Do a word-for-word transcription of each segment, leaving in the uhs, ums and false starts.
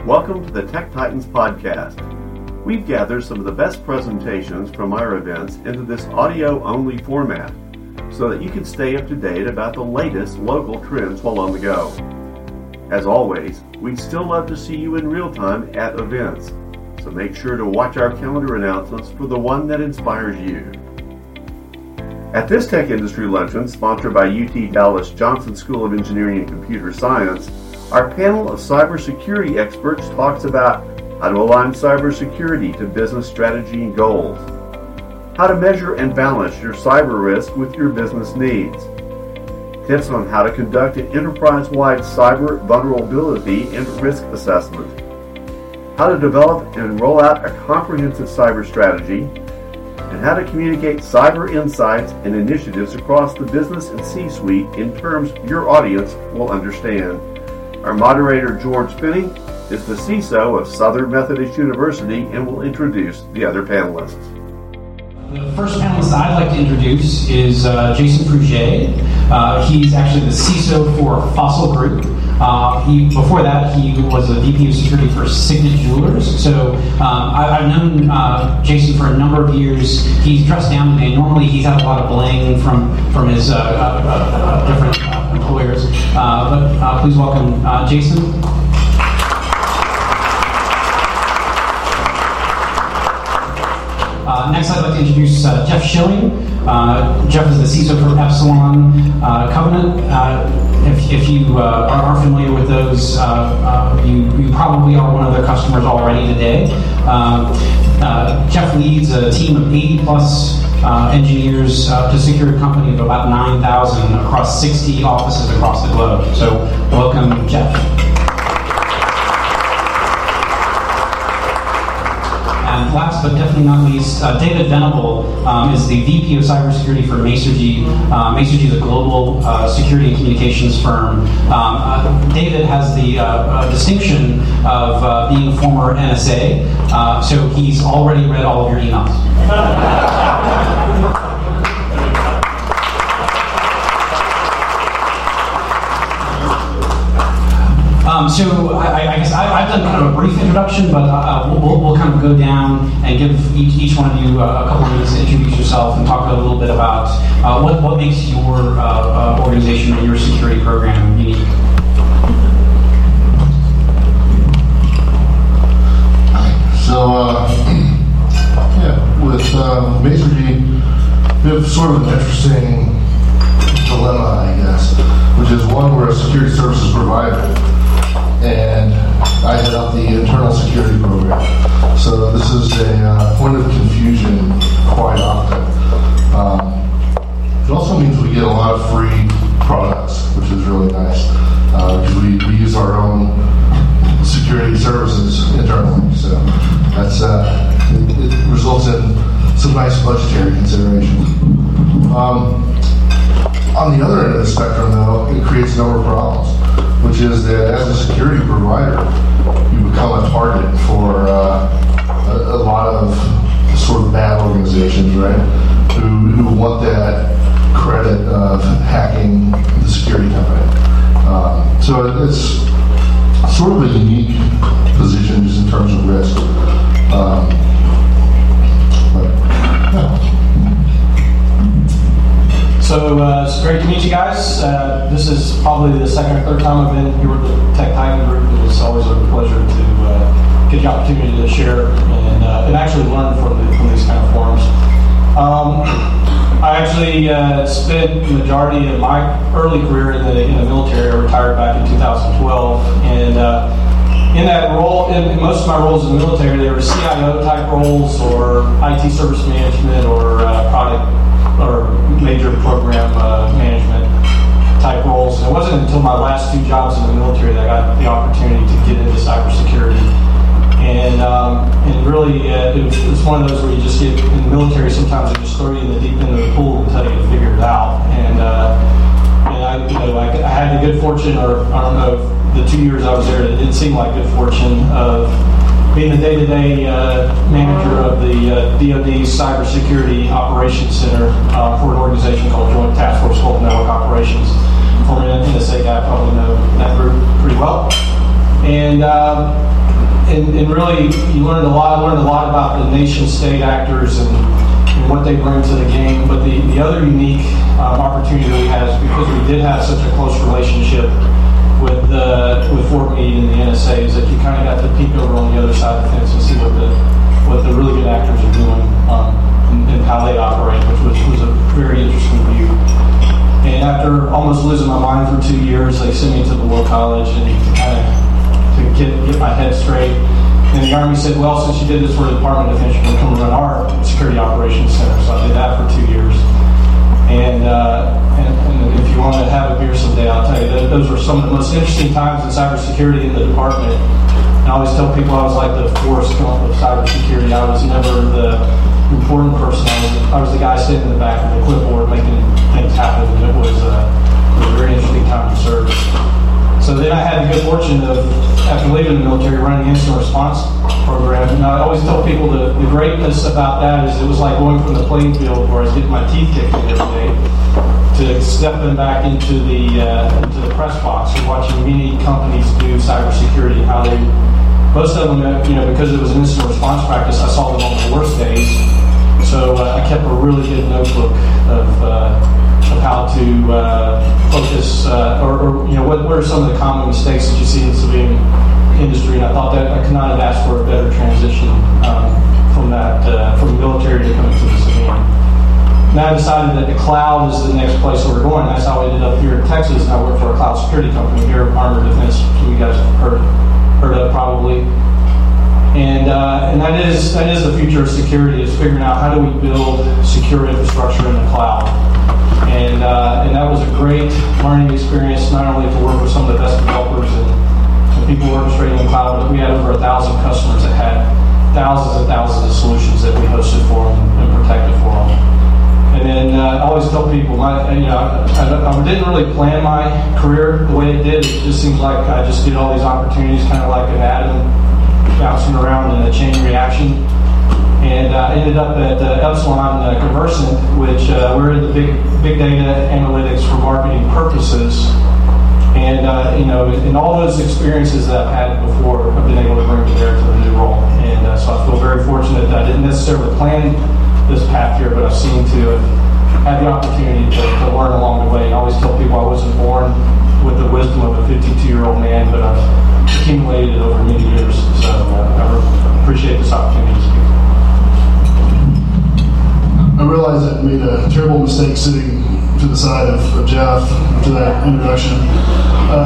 Welcome to the Tech Titans podcast. We've gathered some of the best presentations from our events into this audio-only format so that you can stay up to date about the latest local trends while on the go. As always, we'd still love to see you in real time at events, so make sure to watch our calendar announcements for the one that inspires you. At this Tech Industry Luncheon, sponsored by U T Dallas Johnson School of Engineering and Computer Science, our panel of cybersecurity experts talks about how to align cybersecurity to business strategy and goals, how to measure and balance your cyber risk with your business needs, tips on how to conduct an enterprise-wide cyber vulnerability and risk assessment, how to develop and roll out a comprehensive cyber strategy, and how to communicate cyber insights and initiatives across the business and C-suite in terms your audience will understand. Our moderator, George Finney, is the C I S O of Southern Methodist University and will introduce the other panelists. The first panelist I'd like to introduce is uh, Jason Frugier. Uh, he's actually the C I S O for Fossil Group. Uh, he, before that, he was a V P of Security for Signet Jewelers. So um, I, I've known uh, Jason for a number of years. He's dressed down today. Normally, he's had a lot of bling from from his uh, uh, uh, different uh, employers. Uh, but uh, please welcome uh, Jason. Uh, next, I'd like to introduce uh, Jeff Schilling. Uh, Jeff is the C I S O for Epsilon uh, Covenant. Uh, if, if you uh, are familiar with those, uh, uh, you, you probably are one of their customers already today. Um, uh, Jeff leads a team of eighty plus uh, engineers uh, to secure a company of about nine thousand across sixty offices across the globe. So, welcome, Jeff. And last but definitely not least, uh, David Venable um, is the V P of Cybersecurity for Masergy. Uh, Masergy is a global uh, security and communications firm. Um, uh, David has the uh, uh, distinction of uh, being a former N S A, uh, so he's already read all of your emails. Um, so I, I guess I, I've done kind of a brief introduction, but uh, we'll, we'll kind of go down and give each, each one of you uh, a couple of minutes to introduce yourself and talk a little bit about uh, what, what makes your uh, uh, organization and your security program unique. So, uh, yeah, with uh, Masergy, we have sort of an interesting dilemma, I guess, which is one, we're a security services provider, and I head up the internal security program. So this is a uh, point of confusion quite often. Um, it also means we get a lot of free products, which is really nice, uh, because we, we use our own security services internally. So that's uh, it, it results in some nice budgetary considerations. Um, On the other end of the spectrum, though, it creates a number of problems, which is that as a security provider, you become a target for uh, a, a lot of sort of bad organizations, right, who, who want that credit of hacking the security company. Um, so it's sort of a unique position just in terms of risk. Um, but, yeah. So uh, it's great to meet you guys. Uh, this is probably the second or third time I've been here with the Tech Titan group, and it's always a pleasure to uh, get the opportunity to share and, uh, and actually learn from, the, from these kind of forums. Um, I actually uh, spent the majority of my early career in the, in the military. I retired back in two thousand twelve, and uh, in that role, in, in most of my roles in the military, they were C I O type roles, or I T service management, or uh, product or major program uh, management type roles. And it wasn't until my last two jobs in the military that I got the opportunity to get into cybersecurity. And um, and really, uh, it, was, it was one of those where you just get in the military. Sometimes they just throw you in the deep end of the pool and tell you to figure it out. And uh, and I, you know, I, I had the good fortune, or I don't know, if the two years I was there, it didn't seem like good fortune of being the day-to-day uh, manager of the uh, D O D's Cybersecurity Operations Center uh, for an organization called Joint Task Force Global Network Operations. Former N S A guy, probably know that group pretty well. And uh, and really, you learned a lot. I learned a lot about the nation-state actors and, and what they bring to the game. But the, the other unique um, opportunity that we had is because we did have such a close relationship with uh, with Fort Meade and the N S A, is that you kind of got to peek over on the other side of the fence and see what the what the really good actors are doing um, and, and how they operate, which was, was a very interesting view. And after almost losing my mind for two years, they sent me to the War College and to kind of to get get my head straight. And the Army said, well, since you did this for the Department of Defense, you're going to come run our Security Operations Center. So I did that for two years. And, uh, and, and if you want to have a beer someday, I'll tell you, that those were some of the most interesting times in cybersecurity in the department. And I always tell people I was like the Forrest Gump of cybersecurity. I was never the important person. I was, I was the guy sitting in the back of the clipboard making things happen. And it was, uh, it was a very interesting time to serve. So then I had the good fortune of, after leaving the military, running the incident response program. And I always tell people the, the greatness about that is it was like going from the playing field where I was getting my teeth kicked in every day to stepping back into the uh, into the press box and watching many companies do cybersecurity. How they, most of them, you know, because it was an incident response practice, I saw them on the worst days. So uh, I kept a really good notebook of. Uh, of how to uh, focus, uh, or, or you know, what, what are some of the common mistakes that you see in the civilian industry? And I thought that I could not have asked for a better transition um, from that, uh, from the military to coming to the civilian. Now I decided that the cloud is the next place where we're going. That's how I ended up here in Texas, and I work for a cloud security company here, Armored Defense, which you guys have heard, heard of probably. And uh, and that is that is the future of security, is figuring out how do we build secure infrastructure in the cloud. And uh, and that was a great learning experience, not only to work with some of the best developers and, and people orchestrating the cloud, but we had over a thousand customers that had thousands and thousands of solutions that we hosted for them and protected for them. And then uh, I always tell people, my, you know, I, I didn't really plan my career the way it did. It just seems like I just did all these opportunities, kind of like an atom bouncing around in a chain reaction. And I uh, ended up at uh, Epsilon uh, Conversant, which uh, we're in the big big data analytics for marketing purposes. And uh, you know, in all those experiences that I've had before, I've been able to bring to bear to the new role. And uh, so I feel very fortunate that I didn't necessarily plan this path here, but I've seen to have had the opportunity to, to learn along the way. And I always tell people I wasn't born with the wisdom of a fifty-two-year-old man, but I've accumulated it over many years. So uh, I appreciate this opportunity to speak. I realized I made a terrible mistake sitting to the side of, of Jeff after that introduction. Uh,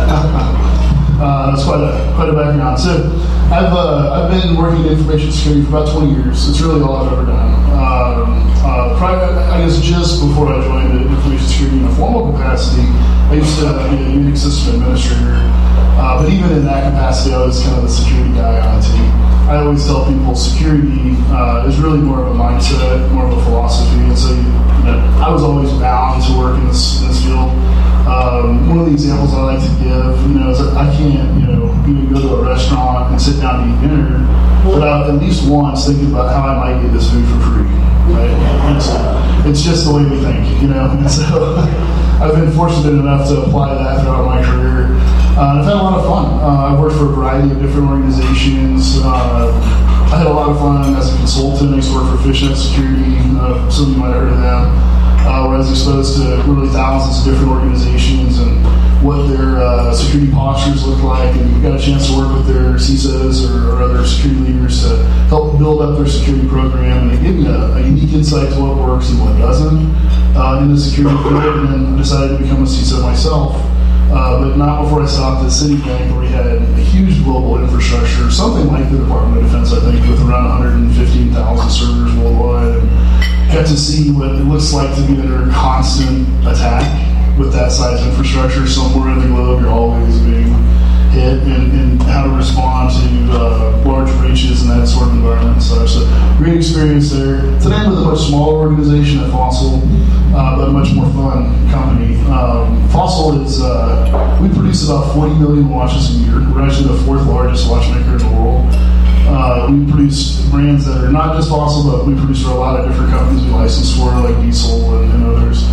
uh, that's quite a quite a background. So I've uh, I've been working in information security for about twenty years. It's really all I've ever done. Um, uh, prior, I guess just before I joined information security in a formal capacity, I used to be a Unix system administrator. Uh, but even in that capacity, I was kind of the security guy on the team. I always tell people security uh, is really more of a mindset, more of a philosophy, and so you know, I was always bound to work in this, in this field. Um, one of the examples I like to give, you know, is that I can't, you know, even go to a restaurant and sit down and eat dinner without at least once thinking about how I might get this food for free. Right? It's, it's just the way we think, you know. And so I've been fortunate enough to apply that throughout my career. Uh, I've had a lot of fun. Uh, I've worked for a variety of different organizations. Uh, I had a lot of fun as a consultant. I used to work for Fishnet Security. Uh, some of you might have heard of them. Uh, where I was exposed to really thousands of different organizations and what their uh, security postures look like, and got a chance to work with their C I S Os or, or other security leaders to help build up their security program, and it gave me a, a unique insight to what works and what doesn't uh, in the security field. And then I decided to become a C I S O myself. Uh, but not before I stopped at Citibank, where we had a huge global infrastructure, something like the Department of Defense, I think, with around one hundred fifteen thousand servers worldwide. And got to see what it looks like to be under constant attack with that size infrastructure. Somewhere in the globe, you're always being hit, and, and how to respond to uh, large breaches in that sort of environment and such. So, great experience there. Today, I'm with a much smaller organization at Fossil, uh, but a much more fun company. Um, Fossil is, uh, we produce about forty million watches a year. We're actually the fourth largest watchmaker in the world. Uh, we produce brands that are not just Fossil, but we produce for a lot of different companies we license for, like Diesel and, and others.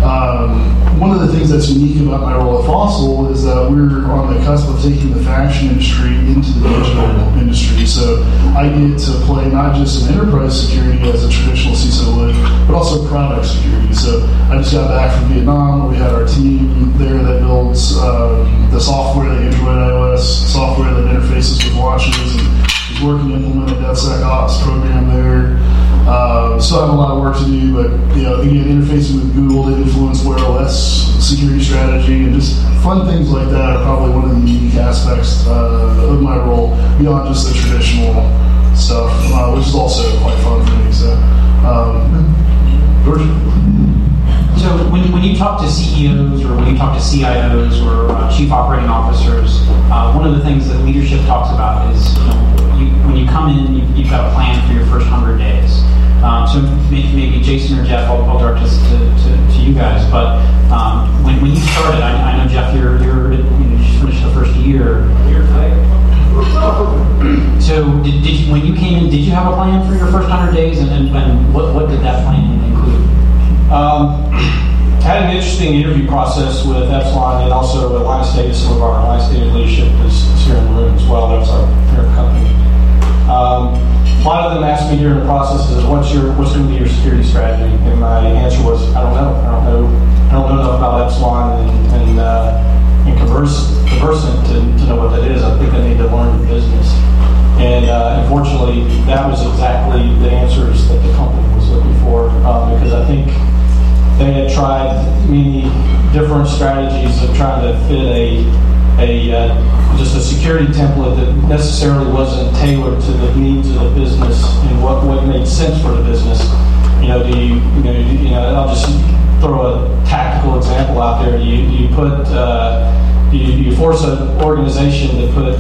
Um, one of the things that's unique about my role at Fossil is that we're on the cusp of taking the fashion industry into the digital industry. So I get to play not just in enterprise security as a traditional C I S O would, but also product security. So I just got back from Vietnam, where we had our team there that builds um, the software, the Android iOS software that interfaces with watches, and is working to implement a DevSecOps program there. Uh, still have a lot of work to do, but you know, again, interfacing with Google to influence Wear O S security strategy and just fun things like that are probably one of the unique aspects uh, of my role beyond just the traditional stuff, uh, which is also quite fun for me. So, um, George? So when, when you talk to C E Os or when you talk to C I Os or uh, chief operating officers, uh, one of the things that leadership talks about is, you know, you, when you come in, you, you've got a plan for your first hundred days. Um, so maybe, maybe Jason or Jeff, I'll, I'll direct this to, to, to you guys. But um, when, when you started, I, I know Jeff, you're, you're you, know, you just finished the first year. So did, did you, when you came in, did you have a plan for your first hundred days, and, and, and what, what did that plan include? Um, I had an interesting interview process with Epsilon and also Alliance Data. Some of our Alliance Data leadership is, is here in the room as well. That was our parent company. Um, a lot of them asked me during the process, is what's your what's going to be your security strategy? And my answer was, I don't know. I don't know. I don't know enough about Epsilon and and, uh, and Converse, Conversant to, to know what that is. I think I need to learn the business. And uh, unfortunately, that was exactly the answers that the company was looking for, um, because I think they had tried many different strategies of trying to fit a a uh, just a security template that necessarily wasn't tailored to the needs of the business and what, what made sense for the business. You know, do you you know you know I'll just throw a tactical example out there. You you put uh, you, you force an organization to put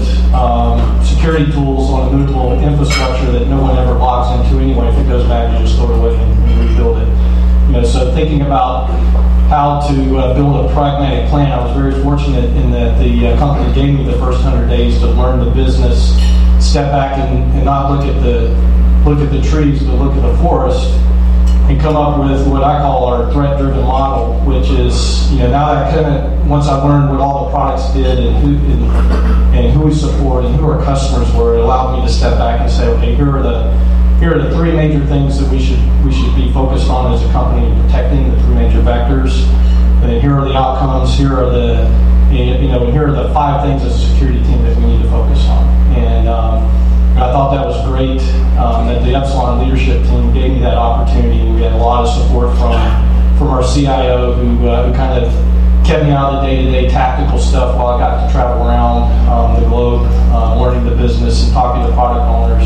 um, security tools on a movable infrastructure that no one ever logs into anyway. If it goes bad, you just throw it away and, and rebuild it. You know, so thinking about how to uh, build a pragmatic plan, I was very fortunate in that the uh, company gave me the first hundred days to learn the business, step back and, and not look at the look at the trees, but look at the forest, and come up with what I call our threat-driven model, which is, you know, now that I kind of, once I learned what all the products did and who and, and who we support and who our customers were, it allowed me to step back and say, okay, here are the Here are the three major things that we should we should be focused on as a company in protecting the three major vectors. And then here are the outcomes. Here are the you know here are the five things as a security team that we need to focus on. And um, I thought that was great um, that the Epsilon leadership team gave me that opportunity. And we had a lot of support from from our C I O who uh, who kind of kept me out of the day-to-day tactical stuff while I got to travel around um, the globe, uh, learning the business and talking to product owners.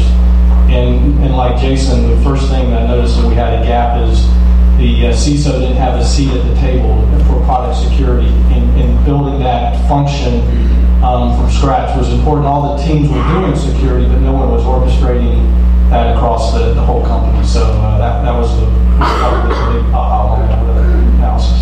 And, and like Jason, the first thing that I noticed that we had a gap is the uh, C I S O didn't have a seat at the table for product security. And, and building that function um, from scratch was important. All the teams were doing security, but no one was orchestrating that across the, the whole company. So uh, that, that was the part of this big aha moment of the analysis.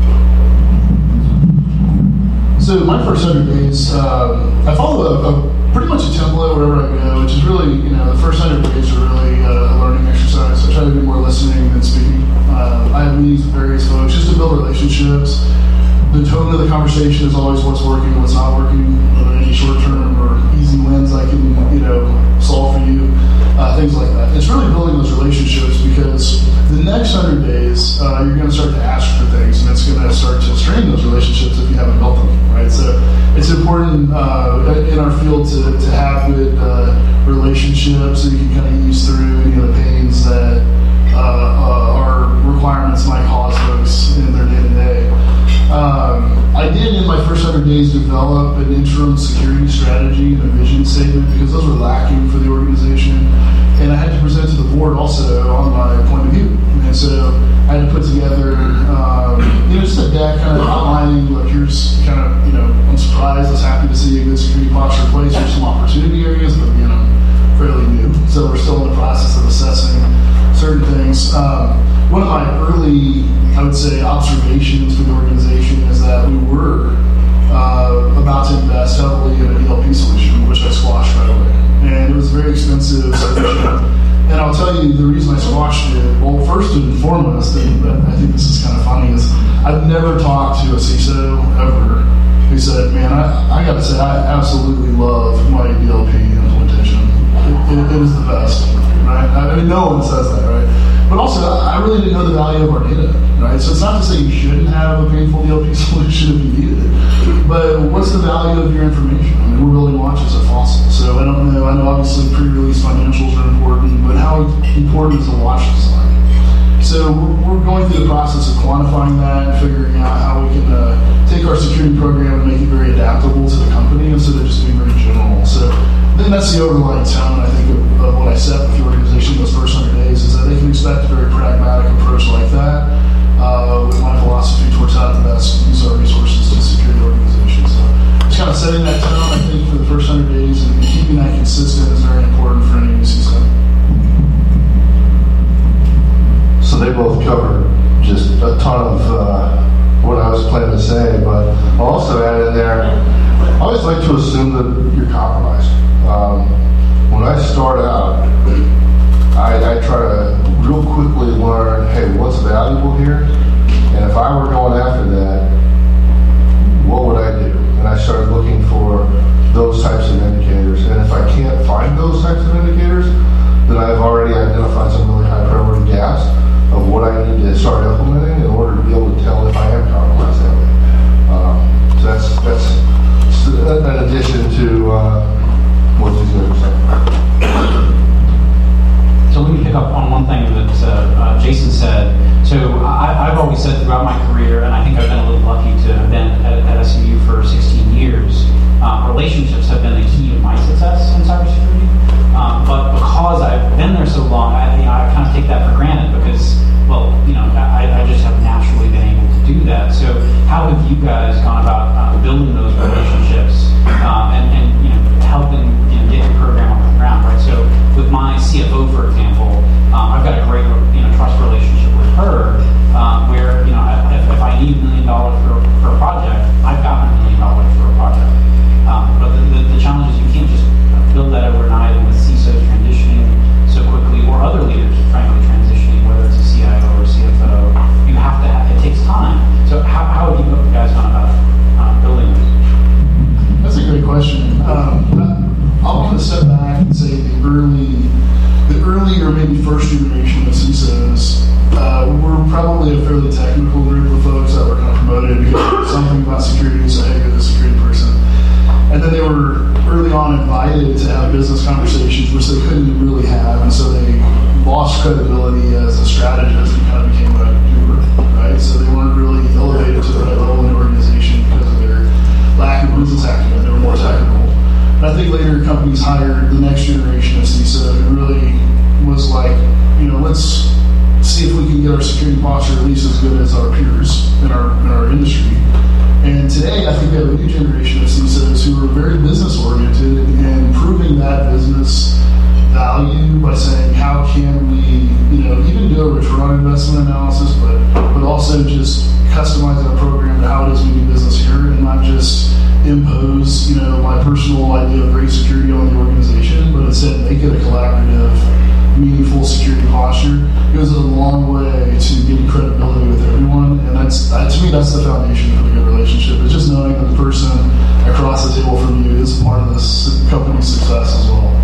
So my first hundred days, um, I follow a, a pretty much a template wherever I go, which is really, you know, the first hundred days are really uh, a learning exercise. I try to do more listening than speaking. Uh, I have meetings with various folks just to build relationships. The tone of the conversation is always what's working, what's not working, whether any short-term or easy wins I can, you know, solve for you, uh, things like that. It's really building those relationships because the next hundred days, uh, you're going to start to ask for things, and it's going to start to strain those relationships if you haven't built them, right? So it's important uh, in our field to, to have good uh, relationships so you can kind of ease through any of the pains that uh, uh, our requirements might cause folks in their day-to-day. Um, I did, in my first hundred days, develop an interim security strategy and a vision statement because those were lacking for the organization. And I had to present to the board also on my point of view. And so I had to put together, um, you know, just a deck kind of outlining, look, here's kind of, you know, I'm surprised, I was happy to see a good security posture in place. There's some opportunity areas, but, you know, fairly new. So we're still in the process of assessing certain things. Um, one of my early, I would say, observations for the organization is that we were uh, about to invest heavily in an E L P solution, which I squashed right away. And it was a very expensive solution. And I'll tell you, the reason I squashed watched it, well, first and foremost, and I think this is kind of funny, is I've never talked to a C I S O ever who said, man, I, I got to say, I absolutely love my D L P implementation. It, it, it is the best, right? I mean, no one says that, right? But also, I really didn't know the value of our data, right? So it's not to say you shouldn't have a painful D L P solution if you needed it, but what's the value of your information? I mean, we're building watches at Fossil, so I don't know. I know obviously pre-release financials are important, but how important is the watch design? So we're, we're going through the process of quantifying that and figuring out how we can uh, take our security program and make it very adaptable to the company instead of just being very general. So I think that's the overlying tone, I think, of, of what I set with the organization those first one hundred days, is that they can expect a very pragmatic approach like that, uh, with my philosophy towards how to best use our resources to secure the organization. So just kind of setting that tone, I think, for the first one hundred days, and keeping that consistent is very important for any new C I S O. So they both covered just a ton of uh, what I was planning to say, but I'll also add in there, I always like to assume that you're compromised. Um, when I start out, I, I try to real quickly learn, hey, what's valuable here? And if I were going after that, what would I do? And I started looking for those types of indicators. And if I can't find those types of indicators, then I've already identified some really high priority gaps of what I need to start implementing in order to be able to tell if I am compromised that way. Um, so that's that's in addition to uh, what these guys are saying. So let me pick up on one thing that uh, uh, Jason said. So I, I've always said throughout my career, and I think I've been a little lucky to have been at, at S M U for sixteen years, uh, relationships have been the key to my success in cybersecurity. Um, but because I've been there so long, I, you know, I kind of take that for granted because, well, you know, I, I just have naturally been able to do that. So how have you guys gone about uh, building those relationships um, and, and, you know, helping, you know, get your program off the ground, right? So with my C F O, for example, um, I've got a great, you know, trust relationship with her um, where, you know, if, if I need a million dollars for, for a project, I've got a million dollars for a project. Um, but the, the, the challenge is you can't just build that overnight and with C I S Os transitioning so quickly, or other leaders, frankly, transitioning, whether it's a C I O or a C F O, you have to have, it takes time. So how, how have you guys gone about uh, building this? That's a great question. Um, I'll kind of step back and say the early, the early or maybe first generation of C I S Os uh, were probably a fairly technical group of folks that were kind of promoted because there was something about security, so hey, you're the security person. And then they were early on invited to have business conversations, which they couldn't really have, and so they lost credibility as a strategist and kind of became a doer, right? So they weren't really elevated to the right level in the organization because of their lack of business acumen. They were more technical. And I think later companies hired the next generation of C I S O who really was like, you know, let's see if we can get our security posture at least as good as our peers in our in our industry. And today, I think we have a new generation of C I S Os who are very business-oriented and proving that business value by saying, how can we, you know, even do a return on investment analysis, but but also just customize our program to how it is we do business here, and not just impose, you know, my personal idea of great security on the organization, but instead make it a collaborative, meaningful security posture. It goes a long way to getting credibility with everyone, and that's that, to me that's the foundation of a good relationship. It's just knowing that the person across the table from you is part of this company's success as well.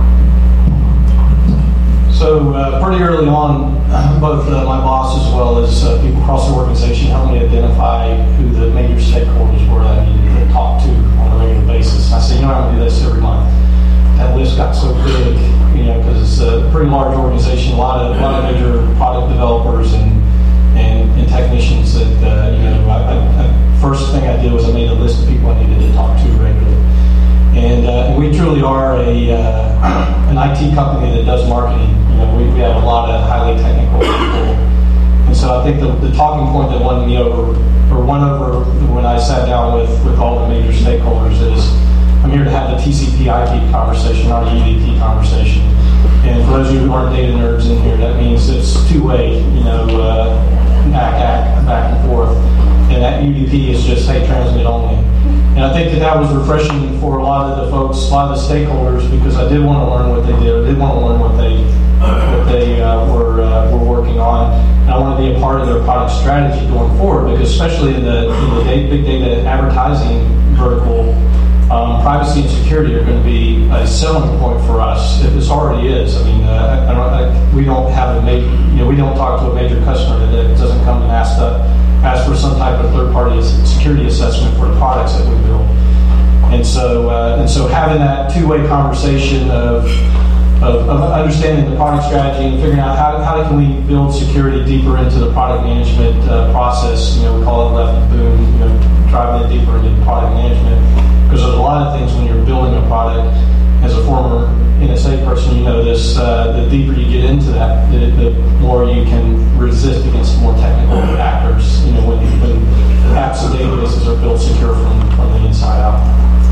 So uh, pretty early on, both uh, my boss as well as uh, people across the organization helped me identify who the major stakeholders were that I needed to talk to on a regular basis. I said, you know, I'm going to do this every month. That list got so big, you know, because it's a pretty large organization, a lot of a lot of major product developers and and, and technicians that uh, you know. I, I, first thing I did was I made a list of people I needed to talk to regularly, and, uh, and we truly are a uh, an I T company that does marketing. You know, we, we have a lot of highly technical people, and so I think the, the talking point that won me over or won over when I sat down with with all the major stakeholders is, I'm here to have the T C P I P conversation, not a U D P conversation. And for those of you who aren't data nerds in here, that means it's two-way, you know, uh, ack, ack, back and forth. And that U D P is just, hey, transmit only. And And I think that that was refreshing for a lot of the folks, a lot of the stakeholders, because I did want to learn what they did. I did want to learn what they what they uh, were uh, were working on. And I want to be a part of their product strategy going forward, because especially in the, in the big data advertising vertical, um, privacy and security are going to be a selling point for us. If this already is, I mean, uh, I don't, I, we don't have a major, you know, we don't talk to a major customer that doesn't come and ask the, ask for some type of third-party security assessment for the products that we build. And so, uh, and so having that two-way conversation of Of, of understanding the product strategy and figuring out how, how can we build security deeper into the product management uh, process. You know, we call it left boom, you know, driving it deeper into product management. Because there's a lot of things when you're building a product. As a former N S A person, you know this, uh, the deeper you get into that, the, the more you can resist against more technical actors. You know, when, when apps and databases are built secure from, from the inside out.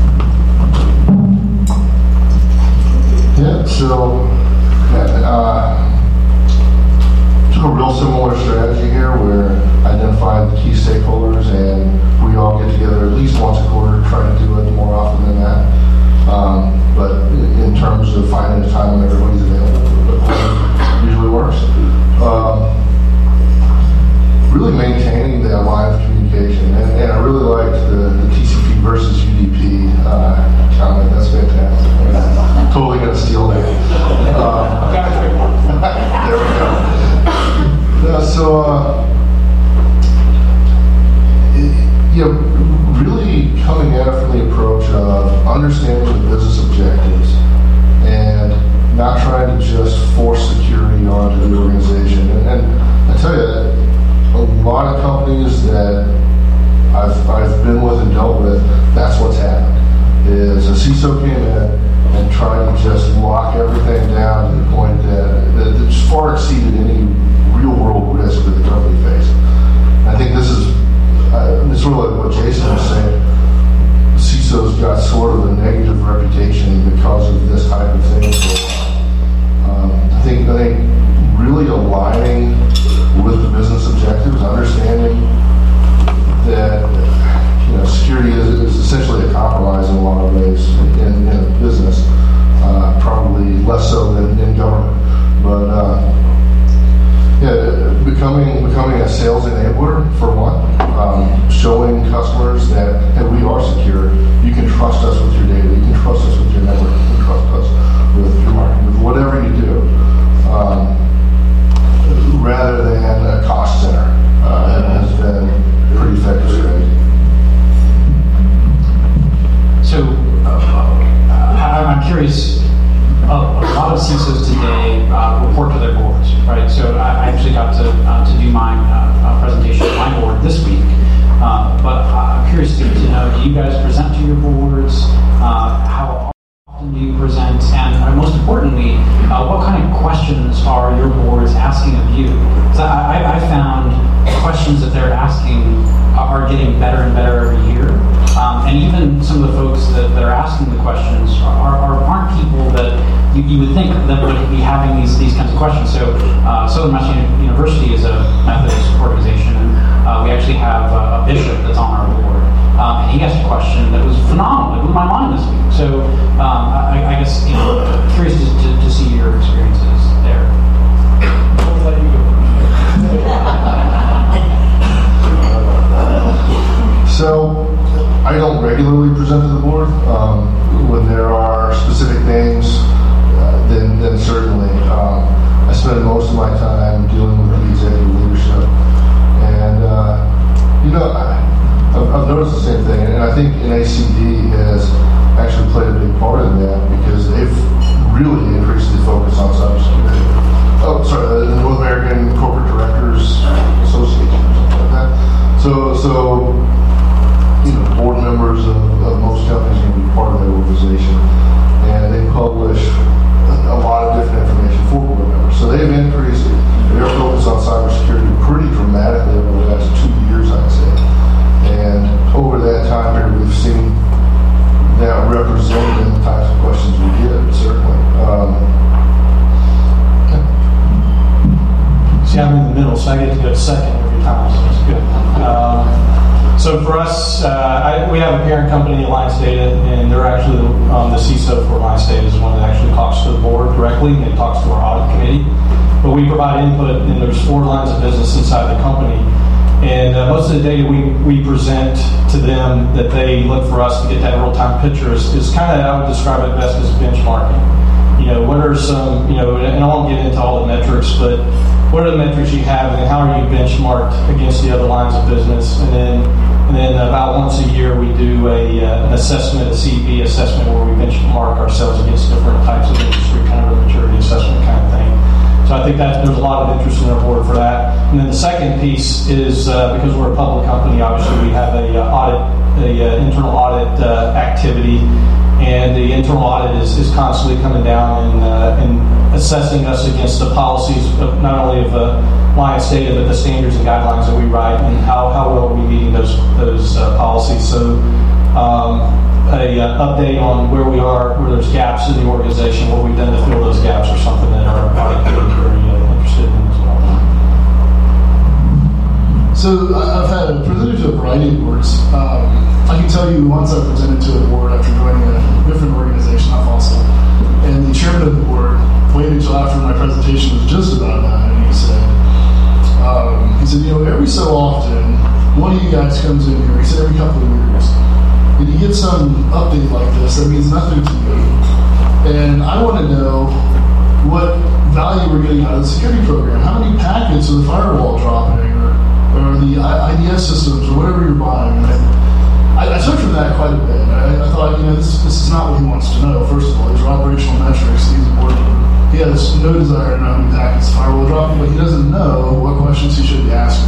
Yeah, so uh, took a real similar strategy here where I identified the key stakeholders and we all get together at least once a quarter, try to do it more often than that. Um, but in terms of finding a time when everybody's available, it usually works. Um, really maintaining that line of communication, and, and I really liked the, the T C P versus U D P uh, comment. That's fantastic. I'm totally gonna steal that. Uh, there we go. Yeah, so, uh, it, you know, really coming at it from the approach of understanding the business objectives and not trying to just force security onto the organization. And, and I tell you, a lot of companies that I've, I've been with and dealt with, that's what's happened. Is a C I S O came in and tried to just lock everything down to the point that, that it's far exceeded any real world risk that the company faced. I think this is uh, it's sort of like what Jason was saying. C I S Os got sort of a negative reputation because of this type of thing for a while. Um, I think I think really aligning with the business objectives, understanding that you know security is, is essentially a compromise in a lot of ways in, in a business, uh, probably less so than in government. But uh, yeah, becoming becoming a sales enabler for one, um, showing customers that hey, we are secure. You can trust us with your data. You can trust us with your network. You can trust us with your marketing, with whatever you do. Um, rather than a cost center, uh, and has been a pretty effective strategy. So, uh, I'm curious, a, a lot of C I S Os today uh, report to their boards, right? So I actually got to uh, to do my uh, presentation to my board this week, uh, but I'm curious to, to know, do you guys present to your boards? Uh, how often do you present? And uh, most importantly, uh, what kind of questions are your boards asking of you? Because I, I, I found questions that they're asking are getting better and better every year. Um, and even some of the folks that, that are asking the questions are, are, aren't people that you, you would think that would be having these, these kinds of questions. So uh, Southern Mass University is a Methodist organization, and uh, we actually have a, a bishop that's on our board. Um, and he asked a question that was phenomenal. It blew my mind this week. So um, I, I guess, you know, curious to, to, to see your experiences there. I'll let you go. So I don't regularly present to the board. Um, when there are specific things, uh, then, then certainly. Um, I spend most of my time dealing with the executive leadership. And, uh, you know, I, I've, I've noticed the same thing. And I think N A C D has actually played a big part in that because they've really increased the focus on cybersecurity. Oh, sorry, the North American Corporate Directors Association or something like that. So, so you know, board members of, of most companies are going to be part of that organization, and they publish a, a lot of different information for board members. So they've increased their focus on cybersecurity pretty dramatically over the last two years, I'd say. And over that time period, we've seen that represented in the types of questions we get, certainly. Um, See, I'm in the middle, so I get to go second every time, so it's good. Um, so for us, uh, I, we have a parent company, Alliance Data, and they're actually the, um, the C I S O for Alliance Data is one that actually talks to the board directly and talks to our audit committee. But we provide input, and there's four lines of business inside the company. And uh, most of the data we, we present to them that they look for us to get that real-time picture is, is kind of, I would describe it best as benchmarking. You know, what are some, you know, and I won't get into all the metrics, but what are the metrics you have, and how are you benchmarked against the other lines of business? And then, and then about once a year we do a uh, an assessment, a C E P assessment, where we benchmark ourselves against different types of industry, kind of a maturity assessment kind of thing. So I think that there's a lot of interest in our board for that. And then the second piece is uh, because we're a public company, obviously we have a uh, audit, a uh, internal audit uh, activity, and the internal audit is, is constantly coming down and, uh, and assessing us against the policies of not only of uh, Alliance Data, but the standards and guidelines that we write, and how, how well are we meeting those those uh, policies. So um, a uh, update on where we are, where there's gaps in the organization, what we've done to fill those gaps, or something that our audit committee is very uh, interested in as well. So I've had presented to a variety of boards. Um, I can tell you once I presented to a board after joining a different organization, not Fossil, and the chairman of the board waited until after my presentation was just about done, and he said, um, he said, you know, every so often, one of you guys comes in here, he said every couple of years, and you get some update like this that means nothing to me, and I want to know what value we're getting out of the security program. How many packets are the firewall dropping, or, or the I D S systems, or whatever you're buying. And I, I took from that quite a bit. I, I thought, you know, this, this is not what he wants to know. First of all, these are operational metrics. He's a board member. He has no desire to know how many packets the firewall dropping, but he doesn't know what questions he should be asking.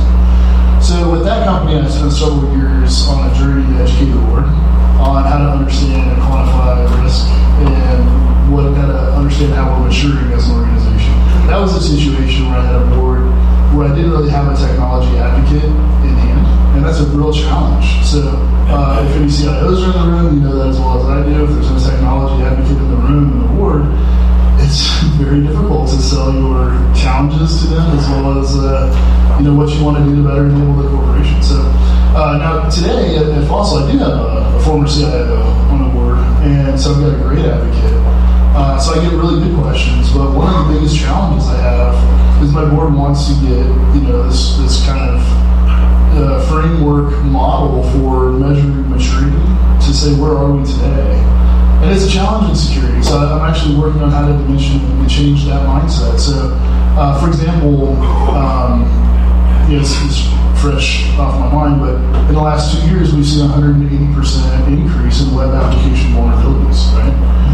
So with that company, I spent several years on a journey to educate the board on how to understand and quantify risk, and what how to understand how we're maturing as an organization. That was a situation where I had a board where I didn't really have a technology advocate in hand, and that's a real challenge. So uh, if any C I Os are in the room, you know that as well as I do. If there's no technology advocate in the room in the board, it's very difficult to sell your challenges to them, as well as uh, you know what you want to do to better enable the corporation. So uh, now today at, at Fossil, I do have a, a former C I O on the board, and so I've got a great advocate. Uh, so I get really good questions, but one of the biggest challenges I have is my board wants to get you know this this kind of uh, framework model for measuring maturity to say where are we today. And it's a challenge in security, so I'm actually working on how to dimension and change that mindset. So, uh, for example, um, you know, it's, it's fresh off my mind, but in the last two years, we've seen a one hundred eighty percent increase in web application vulnerabilities, right?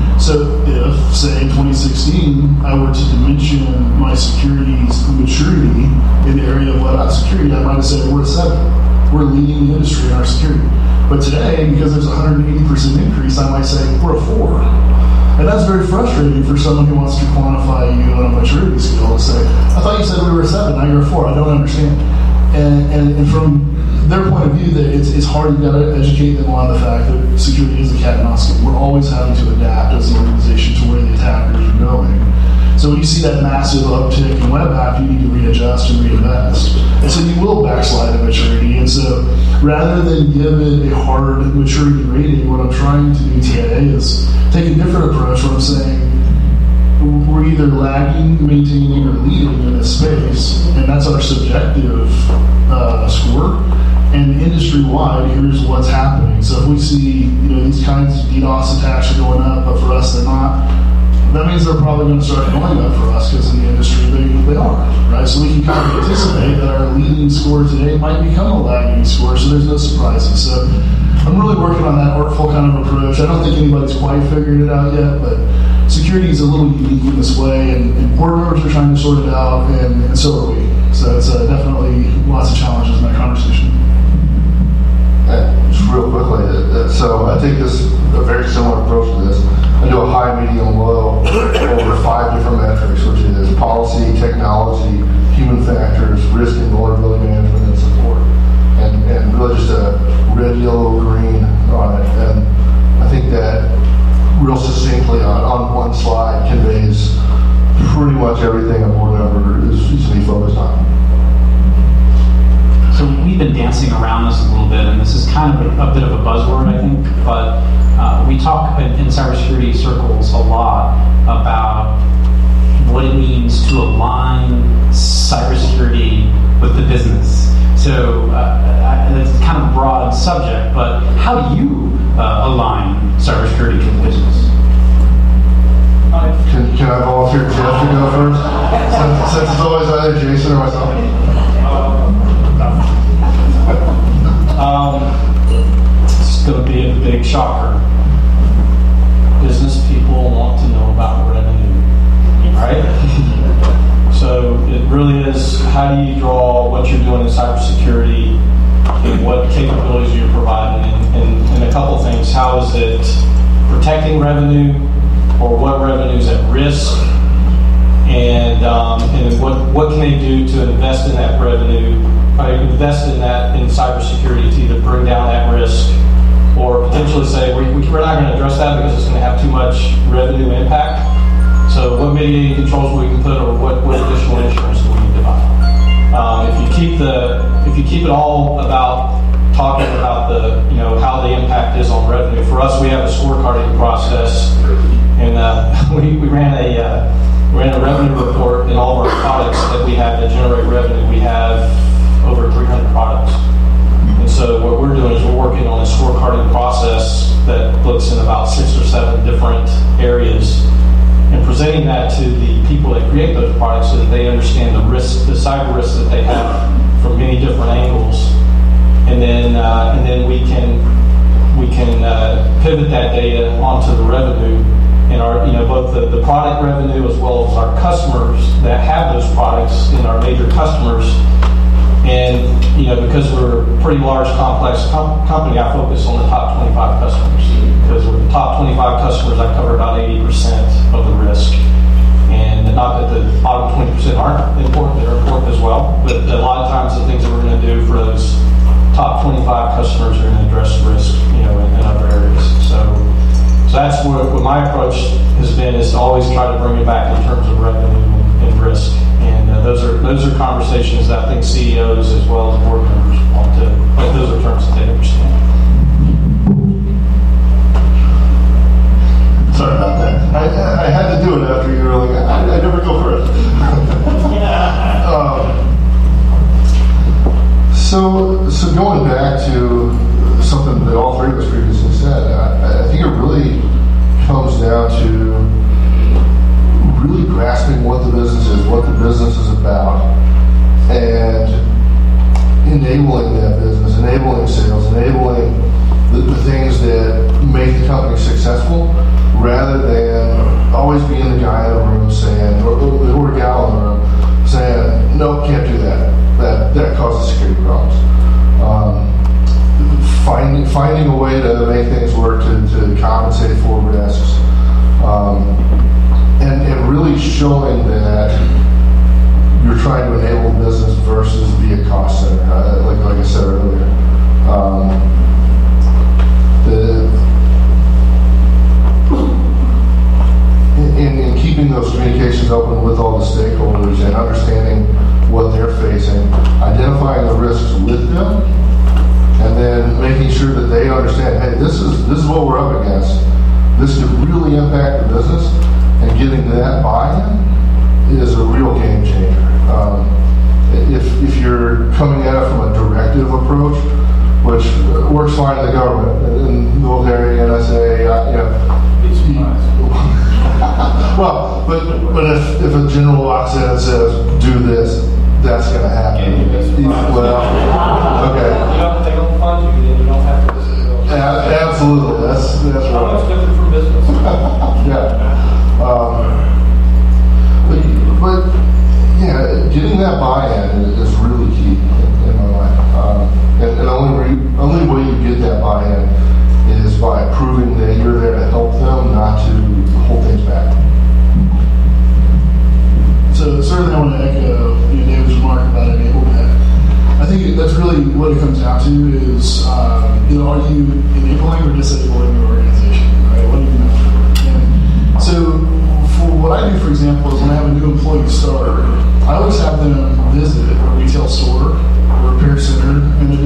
So if, say, in twenty sixteen, I were to dimension my security's maturity in the area of web app security, I might have said we're a seven. We're leading the industry in our security. But today, because there's a one hundred eighty percent increase, I might say we're a four. And that's very frustrating for someone who wants to quantify you on a maturity scale to say, I thought you said we were a seven, now you're a four. I don't understand. And, and, and from their point of view, that it's, it's hard. You've got to educate them on the fact that security is a cat and mouse game. We're always having to adapt as an organization to where the attackers are going. So when you see that massive uptick in web app, you need to readjust and reinvest. And so you will backslide in maturity. And so rather than give it a hard maturity rating, what I'm trying to do today is take a different approach where I'm saying we're either lagging, maintaining, or leading in this space, and that's our subjective uh, score. And industry-wide, here's what's happening. So if we see you know these kinds of DDoS attacks are going up, but for us they're not, that means they're probably going to start going up for us because in the industry they, they are, right? So we can kind of anticipate that our leading score today might become a lagging score, so there's no surprises. So I'm really working on that artful kind of approach. I don't think anybody's quite figured it out yet, but security is a little unique in this way, and, and board members are trying to sort it out, and, and so are we. So it's uh, definitely lots of challenges in that conversation. Uh, just real quickly, uh, so I take this a very similar approach to this. I do a high, medium, low over five different metrics, which is policy, technology, human factors, risk and vulnerability management, and support. And, and really just a red, yellow, green on it. And I think that real succinctly on, on one slide conveys pretty much everything a board member is, is to be focused on. So we been dancing around this a little bit, and this is kind of a, a bit of a buzzword, I think, but uh, we talk in, in cybersecurity circles a lot about what it means to align cybersecurity with the business. So uh, it's kind of a broad subject, but how do you uh, align cybersecurity to the business? Can, can I volunteer Jeff to go first? Since, since it's always either Jason or myself. Um, it's going to be a big shocker. Business people want to know about revenue, right? So it really is, how do you draw what you're doing in cybersecurity and what capabilities you're providing, and, and, and a couple things. How is it protecting revenue, or what revenue is at risk, and um, and what what can they do to invest in that revenue, or invest in that in cybersecurity to either bring down that risk, or potentially say we, we're not going to address that because it's going to have too much revenue impact. So what mitigating controls we can put, or what, what additional insurance do we need to buy? Um, if you keep the if you keep it all about talking about the you know how the impact is on revenue. For us, we have a scorecarding process, and uh, we, we ran a uh, we ran a revenue report in all of our products that we have that generate revenue. We have over three hundred products, and so what we're doing is we're working on a scorecarding process that looks in about six or seven different areas, and presenting that to the people that create those products so that they understand the risk, the cyber risks that they have from many different angles, and then uh, and then we can we can uh, pivot that data onto the revenue, and our you know both the, the product revenue as well as our customers that have those products in our major customers. And you know because we're a pretty large, complex com- company, I focus on the top twenty-five customers, because with the top twenty-five customers, I cover about eighty percent of the risk. And not that the bottom twenty percent aren't important; they're important as well. But a lot of times, the things that we're going to do for those top twenty-five customers are going to address risk, you know, in, in other areas. So, so that's what, what my approach has been: is to always try to bring it back in terms of revenue and, and risk. And uh, those are those are conversations that I think C E Os as well as board members want to. Like, those are terms that they understand. Sorry about that. I, I had to do it after you were like, I, I never go first. um, so, so going back to something that all three of us previously said, I, I think it really comes down to really grasping what the business is, what the business is about, and enabling that business, enabling sales, enabling the, the things that make the company successful, rather than always being the guy in the room saying, or, or gal in the room saying, nope, can't do that. That that causes security problems. Um, finding finding a way to make things work to, to compensate for risks, um, and, and really showing that you're trying to enable business versus be a cost center, uh, like like I said earlier. Um, the In, in keeping those communications open with all the stakeholders and understanding what they're facing, identifying the risks with them, and then making sure that they understand, hey, this is this is what we're up against. This could really impact the business, and getting that buy-in is a real game changer. Um, if if you're coming at it from a directive approach, which works fine in the government, in the military, N S A, uh, you know. Well, but but if, if a general walks in and says, do this, that's going to happen. Well, okay. You don't have to take on fund you, then you don't have to listen to them. A- absolutely, that's that's How right. much different from business? Yeah. Um, but, but yeah, getting that buy-in is, is really key in, in my life. Um, and and the only re- only way you get that buy-in is by proving that you're there to help them, not to hold things back. So certainly I want to echo you know, David's remark about enablement. I think that's really what it comes down to is, um, you know, are you enabling or disabling your organization, right? What do you know for? And so for what I do, for example, is when I have a new employee start, I always have them visit a retail store, a repair center, and a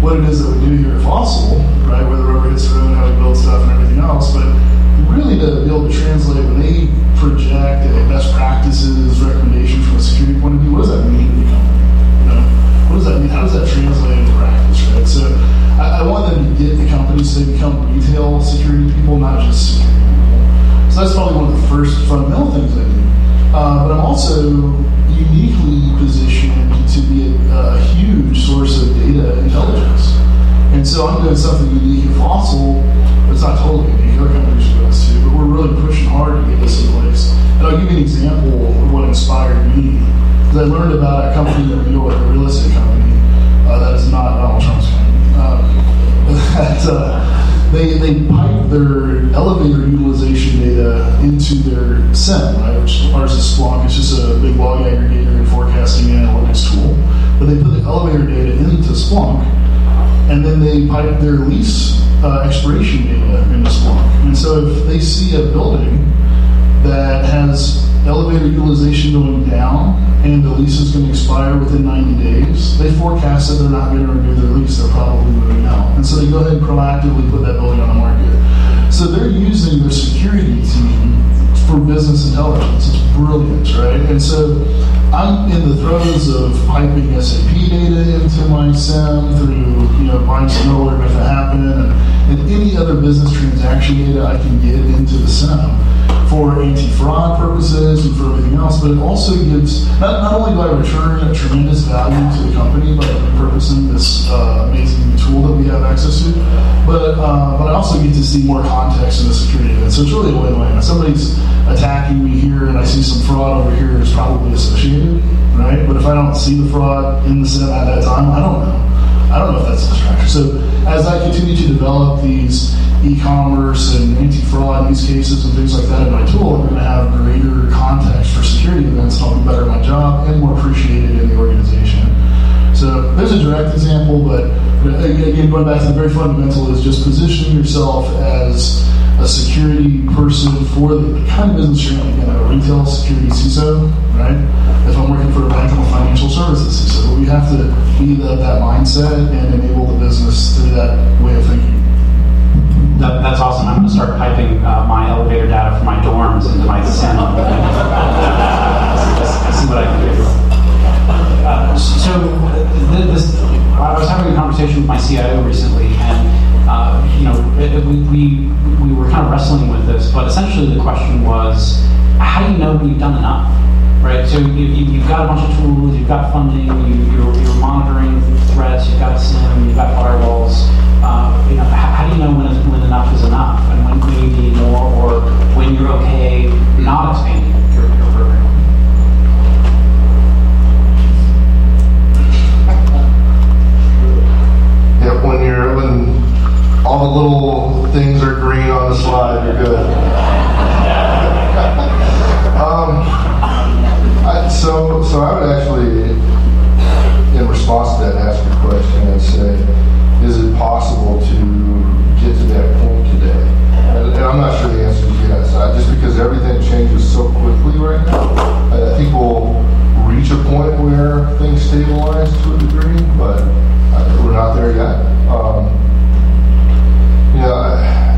what it is that we do here at Fossil, right, where the rubber hits the road, how we build stuff and everything else, but really to be able to translate when they project a best practices recommendation from a security point of view, what does that mean to the company? You know, what does that mean? How does that translate into practice, right? So I, I want them to get the companies so they become retail security people, not just security people. So that's probably one of the first fundamental things I do. Uh, but I'm also uniquely positioned to be a, a huge source of data intelligence. And so I'm doing something unique at Fossil, but it's not totally unique. Other companies are doing this too, but we're really pushing hard to get this in place. And I'll give you an example of what inspired me. Because I learned about a company in New York, a real estate company, uh, that is not Donald Trump's company. Um, that, uh, They, they pipe their elevator utilization data into their SIEM, right? Which ours is Splunk. It's just a big log aggregator and forecasting analytics tool. But they put the elevator data into Splunk, and then they pipe their lease uh, expiration data into Splunk. And so if they see a building that has elevator utilization going down and the lease is going to expire within ninety days, they forecast that they're not going to renew their lease. They're probably moving out. And so they go ahead and proactively put that building on the market. So they're using their security team for business intelligence. It's brilliant, right? And so I'm in the throes of piping S A P data into my SIEM through, you know, buying some alert if it happened, and, and any other business transaction data I can get into the SIEM for anti-fraud purposes and for everything else. But it also gives, not, not only do I return a tremendous value to the company by repurposing this uh, amazing tool that we have access to, but uh, but I also get to see more context in the security event. So it's really a win-win. If somebody's attacking me here and I see some fraud over here, it's probably associated, right? But if I don't see the fraud in the SIEM at that time, I don't know. I don't know if that's a distraction. So as I continue to develop these e-commerce and anti-fraud use cases and things like that in my tool, I'm going to have greater context for security events, help me better my job, and more appreciated in the organization. So there's a direct example, but again, going back to the very fundamental is just positioning yourself as a security person for the kind of business you're in, a retail security C I S O, right? If I'm working for a bank, I'm a financial services C I S O. But we have to be that, that mindset and enable the business through that way of thinking. That, that's awesome. I'm going to start piping uh, my elevator data for my dorms into my SIEM. See what I can do. Uh, so this, I was having a conversation with my C I O recently, and uh, you know, it, we, we we were kind of wrestling with this, but essentially the question was, how do you know when you've done enough, right? So you, you, you've got a bunch of tools, you've got funding, you, you're, you're monitoring threats, you've got SIEM, you've got firewalls. Uh, you know, how, how do you know when, when enough is enough, and when, when you need more, or when you're okay not expanding your, your program? Yeah, when you're when all the little things are green on the slide, you're good. um, I, so, so I would actually, in response to that, ask a question and say, is it possible to get to that point today? And, and I'm not sure the answer is yes. Uh, just because everything changes so quickly right now, I, I think we'll reach a point where things stabilize to a degree, but uh, we're not there yet. Um, you know, I,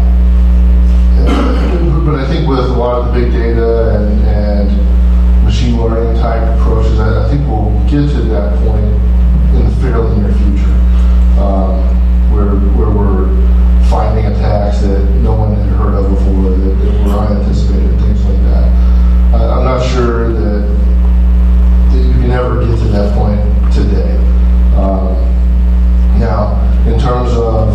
but I think with a lot of the big data and, and machine learning type approaches, I, I think we'll get to that point in the fairly near future. Um, where where we're finding attacks that no one had heard of before, that, that were unanticipated, things like that. Uh, I'm not sure that, that you can ever get to that point today. Um, now, in terms of,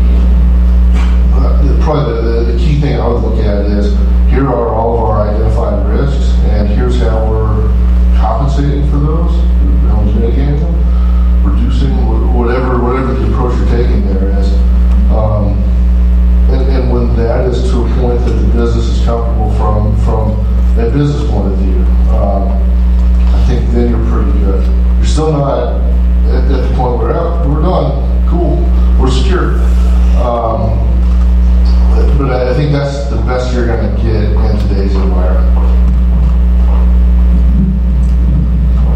uh, probably the, the key thing I would look at is, here are all of our identified risks, and here's how we're compensating for those, how we're mitigating them, reducing whatever whatever the approach you're taking there is. Um, and, and when that is to a point that the business is comfortable from from a business point of view, um, I think then you're pretty good. You're still not at, at the point where, oh, we're done, cool, we're secure. Um, but, but I think that's the best you're going to get in today's environment.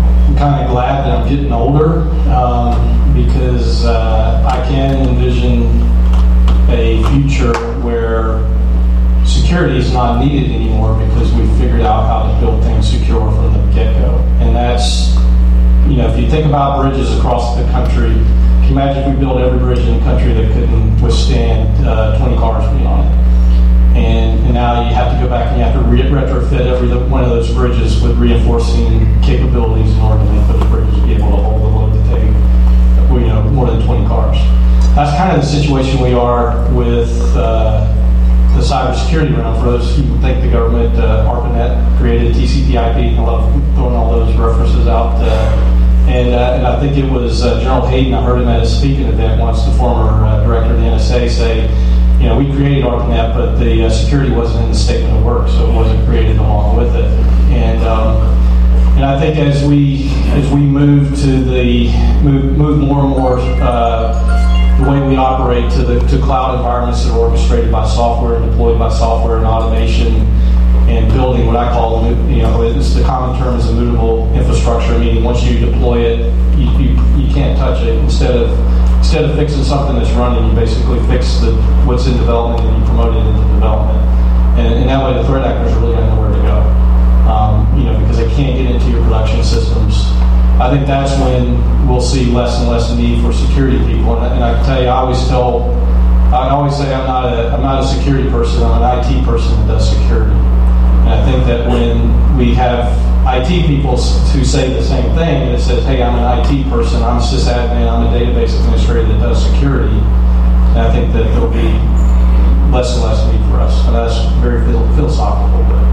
kind of glad that I'm getting older um, because uh, I can envision a future where security is not needed anymore because we've figured out how to build things secure from the get-go. And that's, you know, if you think about bridges across the country, can you imagine if we built every bridge in the country that couldn't withstand uh, twenty cars being on it? And, and now you have to go back and you have to re- retrofit every one of those bridges with reinforcing capabilities in order to make those bridges be able to hold the load to take, you know, more than twenty cars. That's kind of the situation we are with uh, the cybersecurity realm. For those who think the government, uh, ARPANET created T C P I P, I love throwing all those references out. Uh, and, uh, and I think it was uh, General Hayden, I heard him at a speaking event once, the former uh, director of the N S A, say, you know, we created ARPANET, but the uh, security wasn't in the statement of work, so it wasn't created along with it. And um, and I think as we as we move to the move, move more and more uh, the way we operate to the to cloud environments that are orchestrated by software and deployed by software and automation and building what I call, you know, it's the common term is immutable infrastructure, meaning once you deploy it, you, you, you can't touch it. Instead of Instead of fixing something that's running, you basically fix the what's in development and you promote it into development. And, and that way the threat actors really got nowhere to go. Um, you know, because they can't get into your production systems. I think that's when we'll see less and less need for security people. And, and I can tell you, I always tell, I always say I'm not a, I'm not a security person, I'm an I T person that does security. And I think that when we have I T people who say the same thing, and it says, hey, I'm an I T person, I'm a sysadmin, I'm a database administrator that does security, and I think that there'll be less and less need for us. And that's very philosophical. But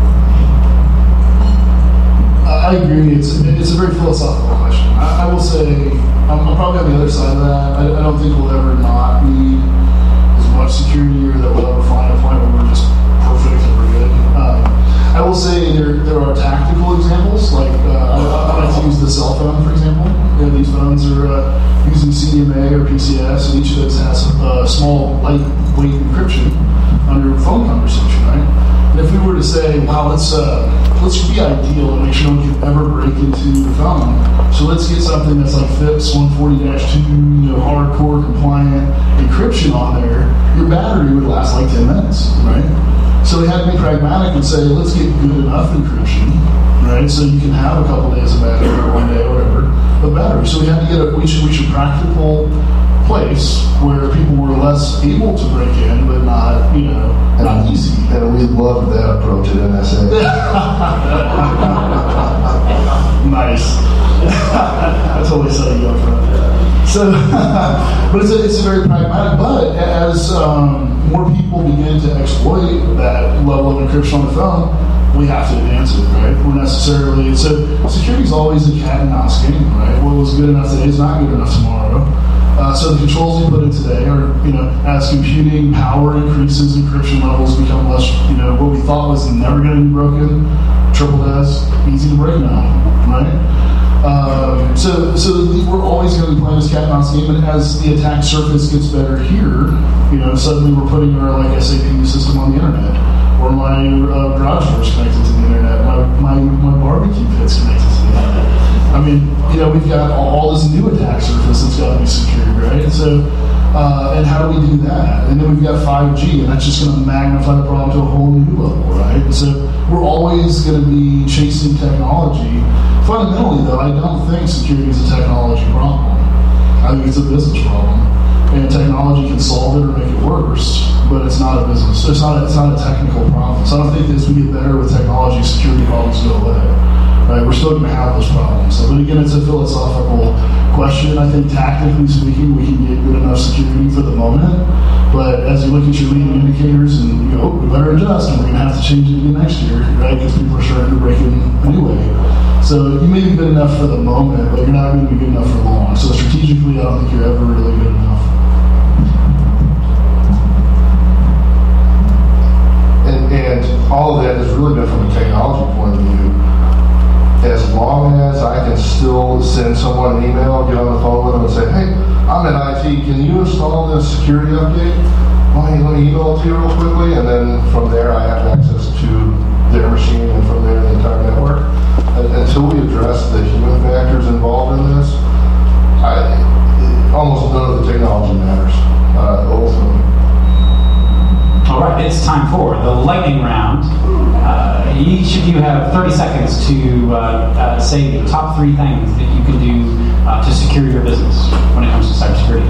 I agree. It's it's a very philosophical question. I, I will say, I'm, I'm probably on the other side of that. I, I don't think we'll ever not need as much security, or that we'll ever find a point where we're just perfect and we're good. Um, I will say there there are tactical examples, like uh, I, I like to use the cell phone, for example. You know, these phones are uh, using C D M A or P C S, and each of those has a uh, small, lightweight encryption under phone conversation, right? And if we were to say, wow, let's uh, let's be ideal and make sure no one can ever break into the phone, so let's get something that's like FIPS one forty dash two, you know, hardcore compliant encryption on there, your battery would last like ten minutes, right? So we had to be pragmatic and say, let's get good enough encryption, right? So you can have a couple days of battery or one day or whatever of battery. So we had to get a reach, reach a practical place where people were less able to break in, but not, you know, and, not easy. And we loved that approach at N S A. Nice. I totally saw you up front. So, but it's a, it's a very pragmatic. But as um, more people begin to exploit that level of encryption on the phone, we have to advance it, right? We're necessarily, so security is always a cat and mouse game, right? What was good enough today is not good enough tomorrow. Uh, so the controls we put in today are, you know, as computing power increases, encryption levels become less, you know, what we thought was never going to be broken, triple S, easy to break now, right? Um, so, so we're always going to be playing this cat and mouse game, and as the attack surface gets better here, you know, suddenly we're putting our like S A P system on the internet, or my uh, garage door's connected to the internet, my, my my barbecue pit's connected to the internet. I mean, you know, we've got all, all this new attack surface that's got to be secured, right? And so, uh, and how do we do that? And then we've got five G, and that's just going to magnify the problem to a whole new level, right? And so we're always going to be chasing technology. Fundamentally, though, I don't think security is a technology problem. I think it's a business problem, and technology can solve it or make it worse, but it's not a business. It's not. A, it's not a technical problem. So I don't think that as we get better with technology, security problems go away. Right? We're still going to have those problems. So, but again, it's a philosophical question. I think tactically speaking, we can get good enough security for the moment. But as you look at your leading indicators and you go, oh, we better adjust, and we're going to have to change it again next year, right? Because people are starting to break in anyway. So you may be good enough for the moment, but you're not going to be good enough for long. So strategically, I don't think you're ever really good enough. And, and all of that has really been from a technology point of view. As long as I can still send someone an email, get on the phone with them and say, hey, I'm in I T, can you install this security update? Well, let me email it to you real quickly, and then from there I have access to their machine, and from there the entire network. until we address the human factors involved in this, I, almost none of the technology matters, uh, ultimately. All right, it's time for the lightning round. Uh, each of you have thirty seconds to uh, uh, say the top three things that you can do uh, to secure your business when it comes to cybersecurity.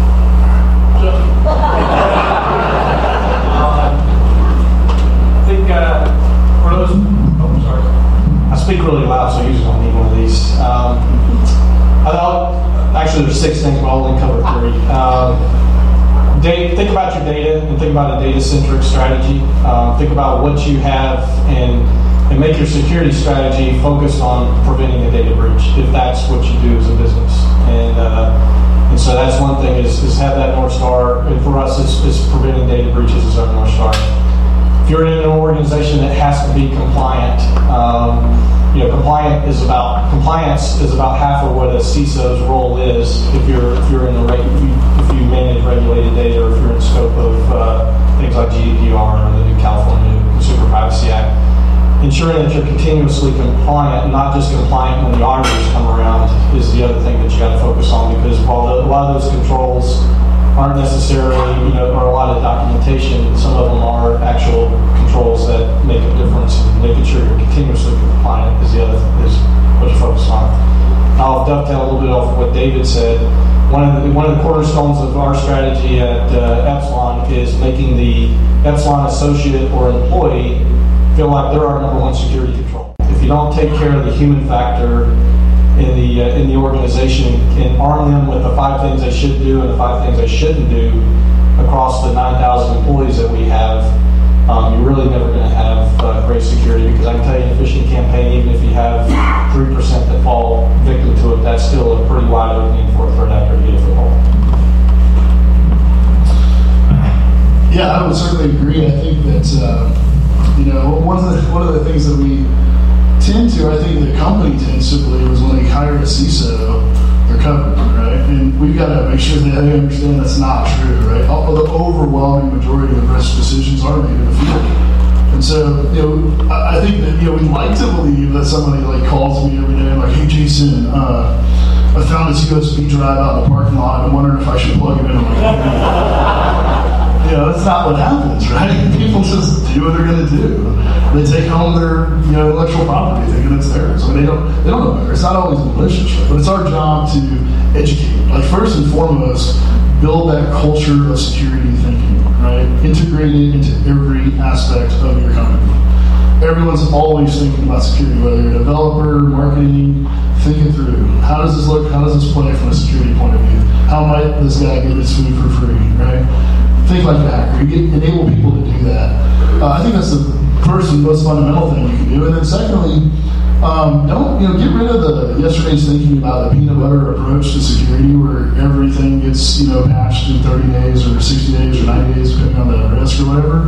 I think uh, for those, oh, sorry. I speak really loud, so I usually don't need one of these. Um, I thought, actually, there's six things, but I'll only cover three. Um, data, think about your data and think about a data-centric strategy. Um, think about what you have and and make your security strategy focused on preventing a data breach, if that's what you do as a business. And uh, and so that's one thing is, is have that North Star. And for us, it's, it's preventing data breaches as our North Star. If you're in an organization that has to be compliant, um, you know, compliant is about compliance is about half of what a C I S O's role is. If you're if you're in the reg, if, you, if you manage regulated data, or if you're in scope of uh, things like G D P R or the California Consumer Privacy Act, ensuring that you're continuously compliant, not just compliant when the auditors come around, is the other thing that you got to focus on. Because while the, a lot of those controls aren't necessarily, you know, or a lot of documentation, some of them are actual controls that make a difference. And making sure you're continuously compliant is the other is what you focus on. I'll dovetail a little bit off of what David said. One of the one of the cornerstones of our strategy at uh, Epsilon is making the Epsilon associate or employee feel like they're our number one security control. If you don't take care of the human factor in the uh, in the organization and arm them with the five things they should do and the five things they shouldn't do across the nine thousand employees that we have, um, you're really never going to have uh, great security. Because I can tell you, in a phishing campaign, even if you have three percent that fall victim to it, that's still a pretty wide opening for a threat actor to get a foothold. Yeah, I would certainly agree. I think that uh, you know one of the one of the things that we tend to, I think the company tends to believe, is when they hire a C I S O, they're covered, right? And we've got to make sure that they understand that's not true, right? All, the overwhelming majority of risk decisions are made in the field. And so, you know, I, I think that, you know, we'd like to believe that somebody like calls me every day and like, hey, Jason, uh, I found this U S B drive out in the parking lot. I'm wondering if I should plug it in. I'm like, you know, that's not what happens, right? People just do what they're going to do. They take home their, you know, intellectual property, thinking it's theirs. I mean, they don't, they don't know better. It's not always malicious, right? But it's our job to educate. Like, first and foremost, build that culture of security thinking, right? Integrate it into every aspect of your company. Everyone's always thinking about security, whether you're a developer, marketing, think it through. How does this look? How does this play from a security point of view? How might this guy get his food for free, right? Think like a hacker. You get, enable people to do that. Uh, I think that's the first and most fundamental thing you can do. And then secondly, um, don't, you know, get rid of the yesterday's thinking about the peanut butter approach to security where everything gets, you know, patched in thirty days or sixty days or ninety days, depending on the risk or whatever.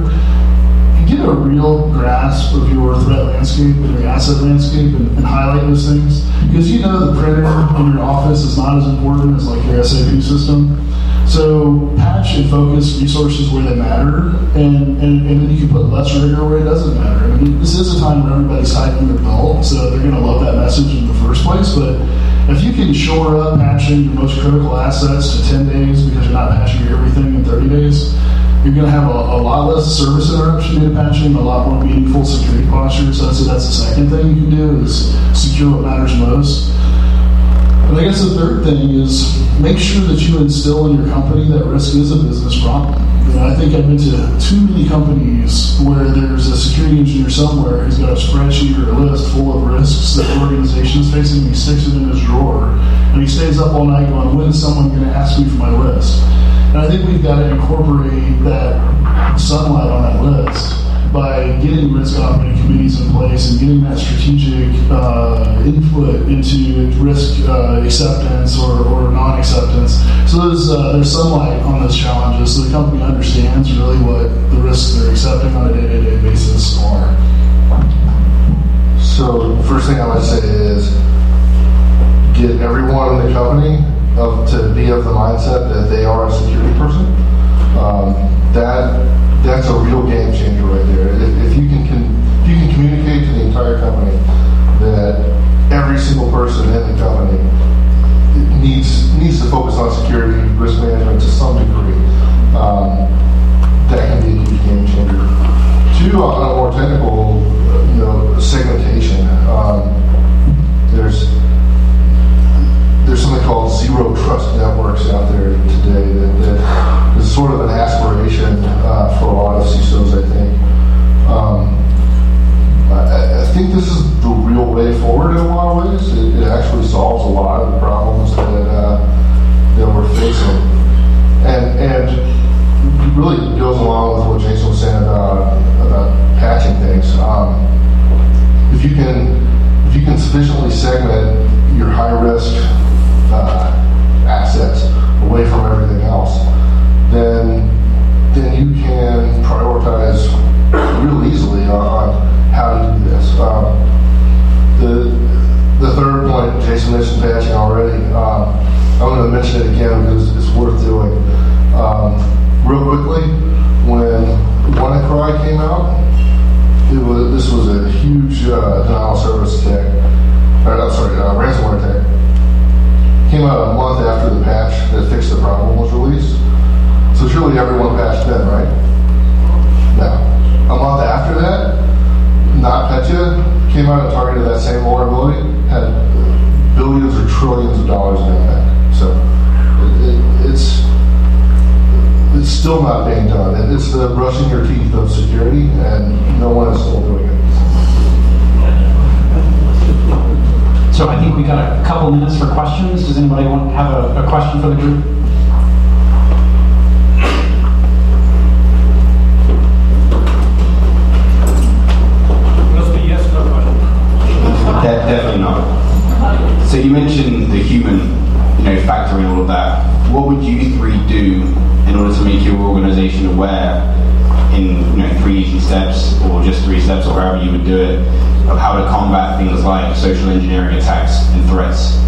Get a real grasp of your threat landscape and your asset landscape and, and highlight those things. Because you know the printer in your office is not as important as like your S A P system. So patch and focus resources where they matter, and, and, and then you can put less rigor where it doesn't matter. I mean, this is a time when everybody's tightening their belt, so they're going to love that message in the first place. But if you can shore up patching your most critical assets to ten days because you're not patching everything in thirty days, you're going to have a, a lot less service interruption data patching, a lot more meaningful security posture. So that's, that's the second thing you can do is secure what matters most. And I guess the third thing is make sure that you instill in your company that risk is a business problem. You know, I think I've been to too many companies where there's a security engineer somewhere who's got a spreadsheet or a list full of risks that the organization is facing, and he sticks it in his drawer, and he stays up all night going, when is someone going to ask me for my list? And I think we've got to incorporate that sunlight on that list by getting risk operating committees in place and getting that strategic uh, input into risk uh, acceptance or, or non-acceptance. So there's, uh, there's sunlight on those challenges so the company understands really what the risks they're accepting on a day-to-day basis are. So the first thing I would say is get everyone in the company of, to be of the mindset that they are a security person. Um, that that's a real game changer right there. If, if you can, can if you can communicate to the entire company that every single person in the company needs needs to focus on security, risk management to some degree. Um, that can be a huge game changer. Two, on a more technical, you know, segmentation. Um, there's there's something called zero trust networks out there today that, that is sort of an aspiration uh, for a lot of C I S Os, I think. Um, I, I think this is the real way forward in a lot of ways. It, it actually solves a lot of the problems that uh, that we're facing, and and really goes along with what Jason was saying about about patching things. Um, if you can if you can sufficiently segment your high risk uh, assets away from everything else, then then you can prioritize real easily on how to do this. Um, the the third point, Jason mentioned patching already. Um, I'm going to mention it again because it's worth doing. Um, real quickly, when WannaCry came out, it was this was a huge uh, denial of service attack. Or, I'm sorry, uh, ransomware attack. Came out a month after the patch that fixed the problem was released. So surely everyone patched then, right? Now, a month after that, NotPetya came out and targeted that same vulnerability, had billions or trillions of dollars in impact. So it, it, it's it's still not being done. It, it's the brushing your teeth of security, and no one is still doing it. So I think we got a couple minutes for questions. Does anybody want have a, a question for the group? De- definitely not. So you mentioned the human, you know, factor in all of that. What would you three do in order to make your organization aware, in you know three easy steps, or just three steps, or however you would do it, of how to combat things like social engineering attacks and threats?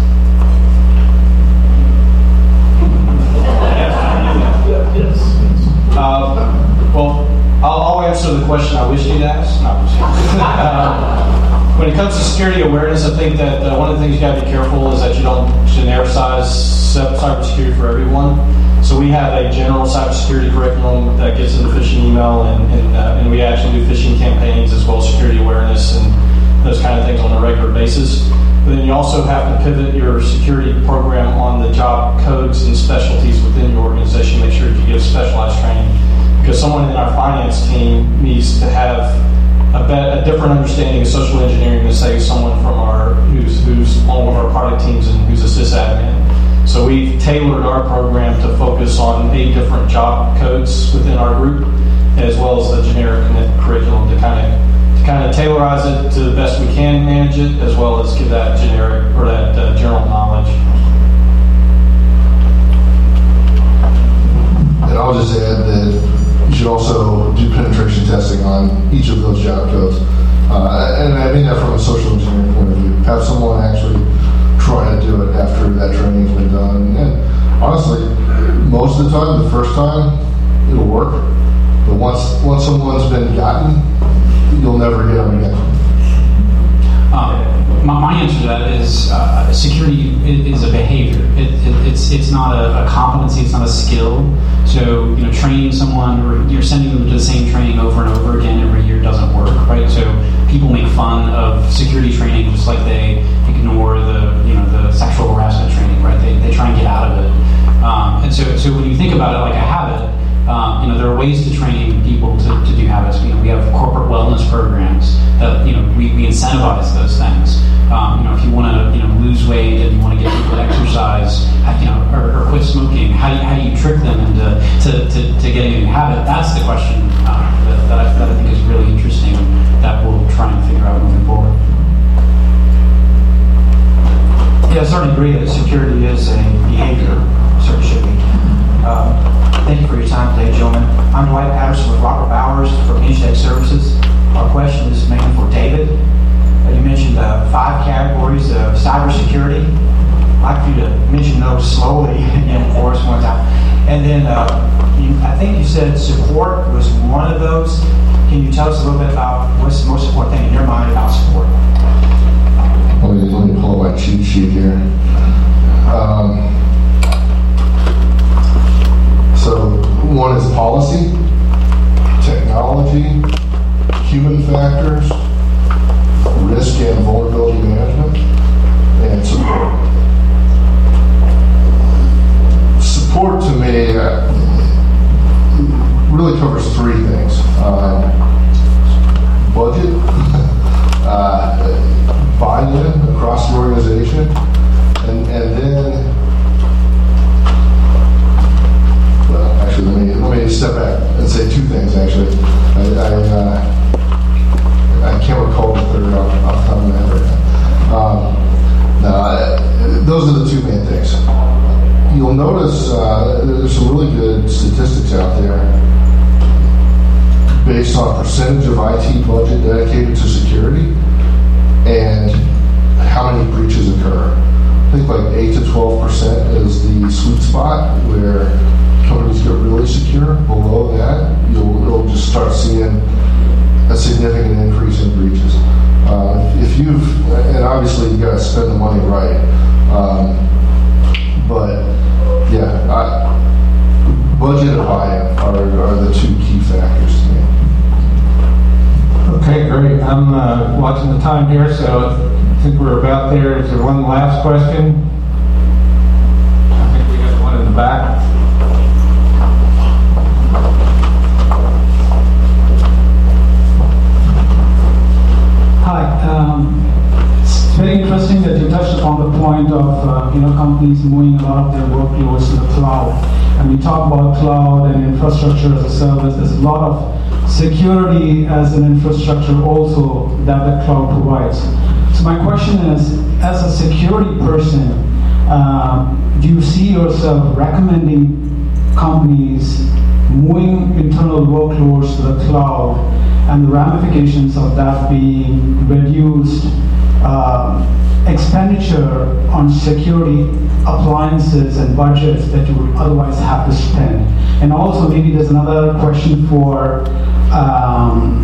Uh, well, I'll, I'll answer the question I wish you'd ask. No, I'm just kidding. uh, when it comes to security awareness, I think that uh, one of the things you got to be careful is that you don't genericize cybersecurity for everyone. So we have a general cybersecurity curriculum that gets into phishing email, and and, uh, and we actually do phishing campaigns as well as security awareness and those kind of things on a regular basis. But then you also have to pivot your security program on the job codes and specialties within your organization. Make sure you give specialized training, because someone in our finance team needs to have a, bet, a different understanding of social engineering than, say, someone from our who's who's on one of our product teams and who's a sysadmin. So we've tailored our program to focus on eight different job codes within our group, as well as the generic curriculum to kind of to kind of tailorize it to the best we can manage it, as well as give that generic or that uh, general knowledge. And I'll just add that you should also do penetration testing on each of those job codes. Uh, and I mean that from a social engineering point of view. Have someone actually try to do it after that training's been done. And honestly, most of the time, the first time, it'll work. But once once someone's been gotten, you'll never get them again. Um, my, my answer to that is uh, security is, is a behavior. It, it, it's it's not a, a competency. It's not a skill. So you know, training someone or you're sending them to the same training over and over again every year doesn't work, right? So people make fun of security training just like they ignore the you know the sexual harassment training, right? They they try and get out of it. Um, and so so when you think about it like a habit. Um, you know, there are ways to train people to, to do habits. You know, we have corporate wellness programs that, you know, we, we incentivize those things. Um, you know, if you want to, you know, lose weight and you want to get people to exercise, you know, or, or quit smoking, how do you, how do you trick them into to, to, to getting a new habit? That's the question uh, that, that, I, that I think is really interesting that we'll try and figure out moving forward. Yeah, I certainly agree that security is a behavior, so it should be. Uh, Thank you for your time today, gentlemen. I'm Dwight Patterson with Robert Bowers from Inchtech Services. Our question is mainly for David. Uh, you mentioned uh, five categories of cybersecurity. I'd like for you to mention those slowly again for us one time. And then uh, you, I think you said support was one of those. Can you tell us a little bit about what's the most important thing in your mind about support? let me let me pull up my cheat sheet here. Um, so one is policy, technology, human factors, risk and vulnerability management, and support. Support to me uh, really covers three things. Uh, budget, uh, buy-in across the organization, and, and then, well, actually, let me, let me step back and say two things, actually. I, I, uh, I can't recall the third off, off the top of my head right now. Um, no, I, those are the two main things. You'll notice uh, there's some really good statistics out there based on percentage of I T budget dedicated to security and how many breaches occur. I think like eight to twelve percent is the sweet spot where companies get really secure. Below that, you'll, you'll just start seeing a significant increase in breaches. Uh, if you've, and obviously you've got to spend the money right, um, but yeah, I, budget and buy-in are, are the two key factors to me. Okay, great. I'm uh, watching the time here, so I think we're about there. Is there one last question? I think we got one in the back. Hi. Um, it's very interesting that you touched upon the point of uh, you know companies moving a lot of their workloads to the cloud. And we talk about cloud and infrastructure as a service. There's a lot of security as an infrastructure also that the cloud provides. So my question is, as a security person, uh, do you see yourself recommending companies moving internal workloads to the cloud and the ramifications of that being reduced uh, expenditure on security appliances and budgets that you would otherwise have to spend? And also maybe there's another question for um,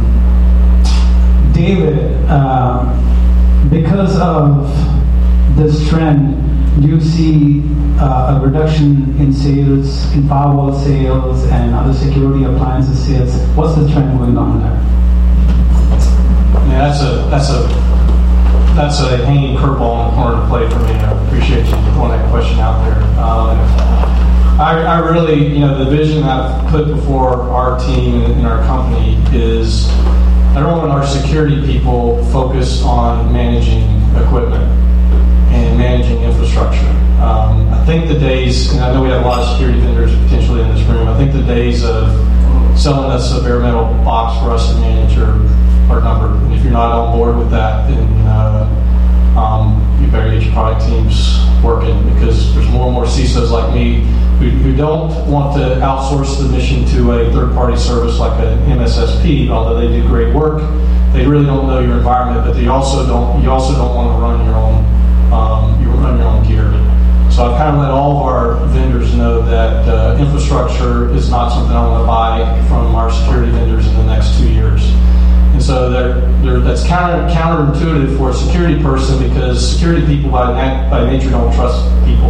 David. Uh, because of this trend, do you see uh, a reduction in sales, in firewall sales and other security appliances sales? What's the trend going on there? Yeah, that's a that's a that's a hanging curveball and hard to play for me. I appreciate you throwing that question out there. Um, I, I really, you know, the vision I've put before our team and our company is I don't want our security people focus on managing equipment and managing infrastructure. Um, I think the days, and I know we have a lot of security vendors potentially in this room, I think the days of selling us a bare metal box for us to manage are, are numbered. And if you're not on board with that, then uh, um, you better get your product teams working, because there's more and more C I S Os like me who, who don't want to outsource the mission to a third-party service like an M S S P, although they do great work. They really don't know your environment, but they also don't. You also don't want to run your own. Um, you run your own gear. So I've kind of let all of our vendors know that uh, infrastructure is not something I want to buy from our security vendors in the next two years. And so they're, they're, that's counter, counterintuitive for a security person, because security people by, nat, by nature don't trust people.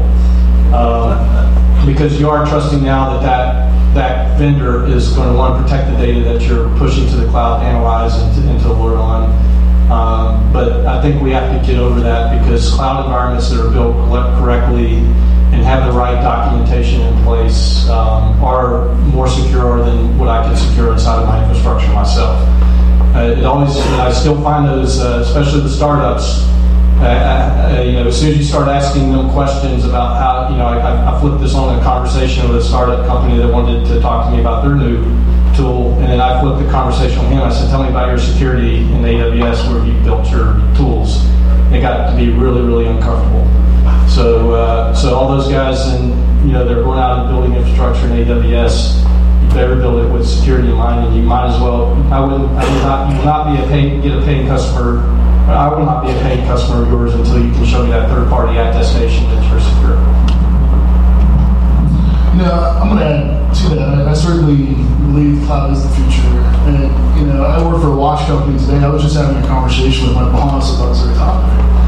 Um, because you are trusting now that, that that vendor is going to want to protect the data that you're pushing to the cloud, analyze, and to, and to alert on. Um, but I think we have to get over that, because cloud environments that are built correctly and have the right documentation in place um, are more secure than what I can secure inside of my infrastructure myself. Uh, it always, I still find those, uh, especially the startups, uh, uh, you know, as soon as you start asking them questions about how, you know, I, I flipped this on a conversation with a startup company that wanted to talk to me about their new tool, and then I flipped the conversation with him. I said, tell me about your security in A W S, where you built your tools. It got to be really, really uncomfortable. So, uh, so all those guys, and you know, they're going out and building infrastructure in A W S. You better build it with security in mind, and you might as well. I wouldn't. I would not. You would not be a pay, get a paying customer. I would not be a paying customer of yours until you can show me that third-party attestation that you're secure. You know, I'm going to add to that. I, I certainly believe cloud is the future. And, you know, I work for a watch company today. I was just having a conversation with my boss about this very topic.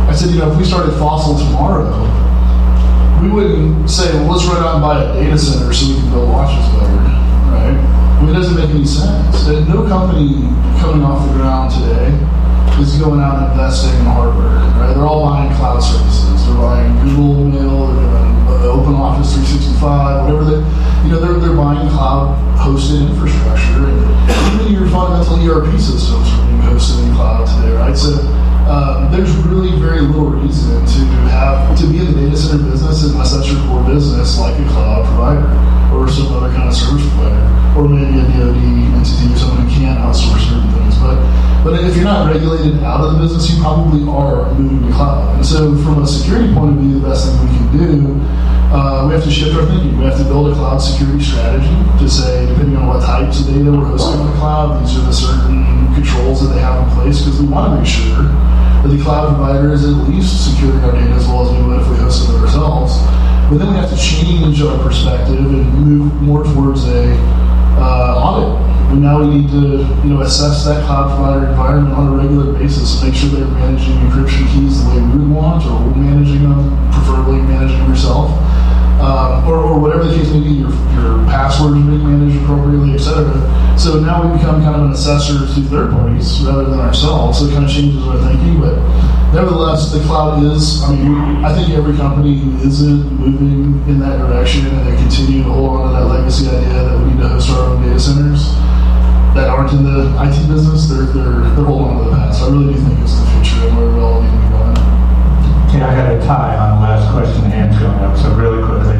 I said, you know, if we started Fossil tomorrow, we wouldn't say, well, let's run out and buy a data center so we can build watches better, right? I mean, it doesn't make any sense. And no company coming off the ground today is going out and investing in hardware, right? They're all buying cloud services. They're buying Google Mail, they're doing Open Office three sixty-five, whatever they, you know, they're, they're buying cloud-hosted infrastructure. And even your fundamental E R P systems are being hosted in cloud today, right? So uh, there's really very little reason to have to be in the data center business unless that's your core business, like a cloud provider or some other kind of service provider, or maybe a D O D entity or someone who can outsource certain things. But but if you're not regulated out of the business, you probably are moving to cloud. And so from a security point of view, the best thing we can do, uh, we have to shift our thinking. We have to build a cloud security strategy to say, depending on what types of data we're hosting on the cloud, these are the certain controls that they have in place, because we want to make sure that the cloud provider is at least securing our data as well as we would if we hosted it ourselves. But then we have to change our perspective and move more towards a uh, audit. And now we need to, you know, assess that cloud provider environment on a regular basis, make sure they're managing encryption keys the way we would want, or we're managing them, preferably managing them yourself, um, or, or whatever the case may be, your, your passwords are being managed appropriately, et cetera. So now we become kind of an assessor to third parties rather than ourselves. So it kind of changes our thinking, but nevertheless, the cloud is, I mean, I think every company who isn't moving in that direction and they continue to hold on to that legacy idea that we need to host our own data centers that aren't in the I T business, they're, they're, they're holding on to the past. So I really do think it's the future and where we all need to be going. Yeah, I got a tie on the last question, hands going up, so really quickly.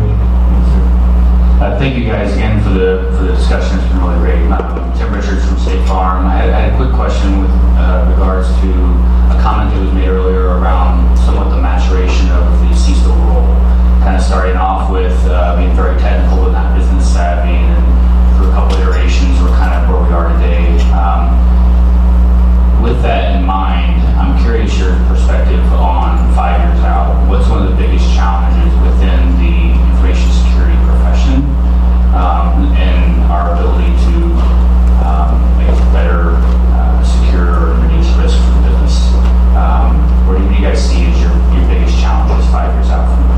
Uh, thank you guys again for the for the discussion. It's been really great. Um, Tim Richards from State Farm. I had, I had a quick question with uh, regards to a comment that was made earlier around somewhat the maturation of the C I S O role. Kind of starting off with uh, being very technical and not business savvy, and through a couple iterations, we're kind of where we are today. Um, with that in mind, I'm curious your perspective on five years out. What's one of the biggest challenges within the information security profession, um, and our ability to um, make better uh, secure and reduce risk for the business? Um, what do you guys see as your, your biggest challenges five years out from now?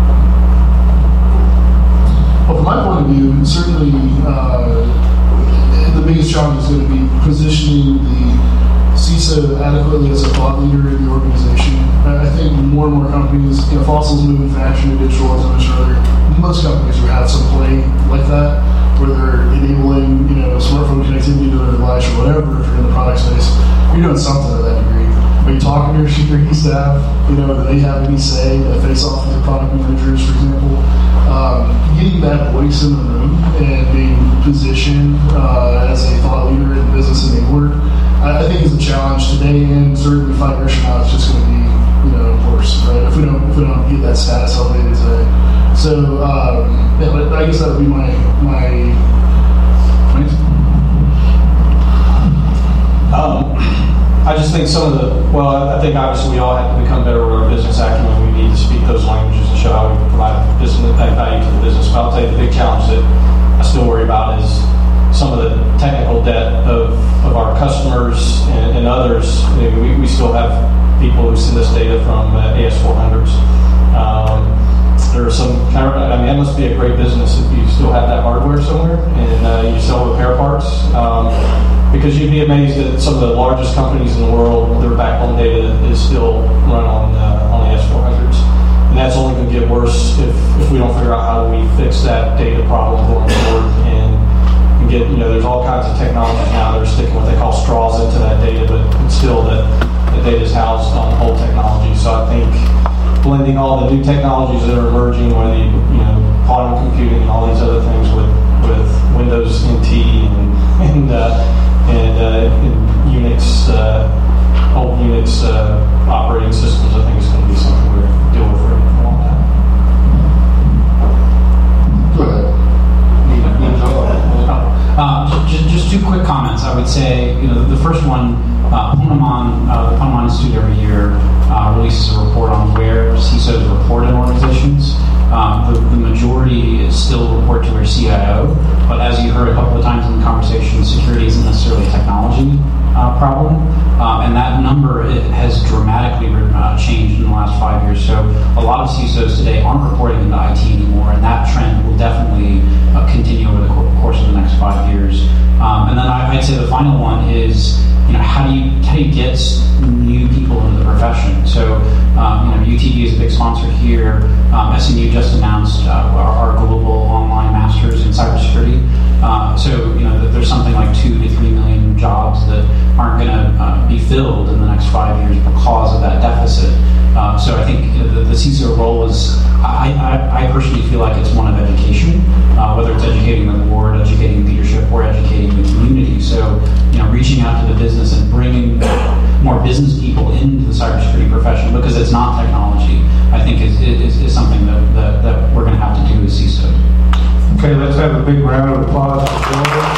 Well, from my point of view, certainly uh, the biggest challenge is going to be positioning the C I S O adequately as a thought leader in the organization. I think more and more companies, you know, Fossil's moving faster to digital, as I mentioned earlier. Most companies will have some play like that, where they're enabling, you know, smartphone connectivity to their device or whatever. If you're in the product space, you're doing something to that degree. Are you talking to your security staff? You know, do they have any say? Do they face off with the product managers, for example? Um, getting that voice in the room and being positioned uh, as a thought leader in business enabler, I, I think is a challenge today, and certainly five years from now, it's just going to be, you know, worse, right? If we don't, if we don't get that status elevated today. So, um, yeah, I guess that would be my my. my Um, I just think some of the, well, I think obviously we all have to become better with our business acumen. We need to speak those languages and show how we provide business value to the business. But I'll tell you the big challenge that I still worry about is some of the technical debt of, of our customers and, and others. You know, we, we still have people who send us data from uh, A S four hundreds. Um, there are some, I mean, that must be a great business if you still have that hardware somewhere and uh, you sell repair parts. Um, Because you'd be amazed that some of the largest companies in the world, their backbone data is still run on uh, on the A S four hundreds, and that's only going to get worse if, if we don't figure out how do we fix that data problem going forward and, and get, you know, there's all kinds of technologies now that are sticking what they call straws into that data, but it's still that the data is housed on old technology. So I think blending all the new technologies that are emerging, whether you, you know, quantum computing and all these other things with with Windows N T and and uh, and, uh, and Unix, uh, old Unix uh, operating systems, I think is going to be something we're going to deal with for a long time. Go ahead. Uh, just, just two quick comments. I would say, you know, the first one, uh, Ponemon, uh, the Ponemon Institute every year uh, releases a report on where C I S Os report in organizations. Um, the, the majority still report to their C I O, but as you heard a couple of times in the conversation, security isn't necessarily technology. uh, problem, um, and that number it has dramatically uh, changed in the last five years. So a lot of C I S Os today aren't reporting into I T anymore, and that trend will definitely uh, continue over the co- course of the next five years. Um, and then I, I'd say the final one is, you know, how do you how do you get new people into the profession? So, um, you know, U T D is a big sponsor here. Um, S M U just announced uh, our, our global online masters in cybersecurity. Uh, so, you know, there's something like two to three million jobs that aren't going to uh, be filled in the next five years because of that deficit. Uh, so I think you know, the, the C I S O role is, I, I, I personally feel like it's one of education, uh, whether it's educating the board, educating leadership, or educating the community. So, you know, reaching out to the business and bringing more business people into the cybersecurity profession, because it's not technology, I think is, is, is something that, that, that we're going to have to do as C I S Os. Okay, let's have a big round of applause for Joel.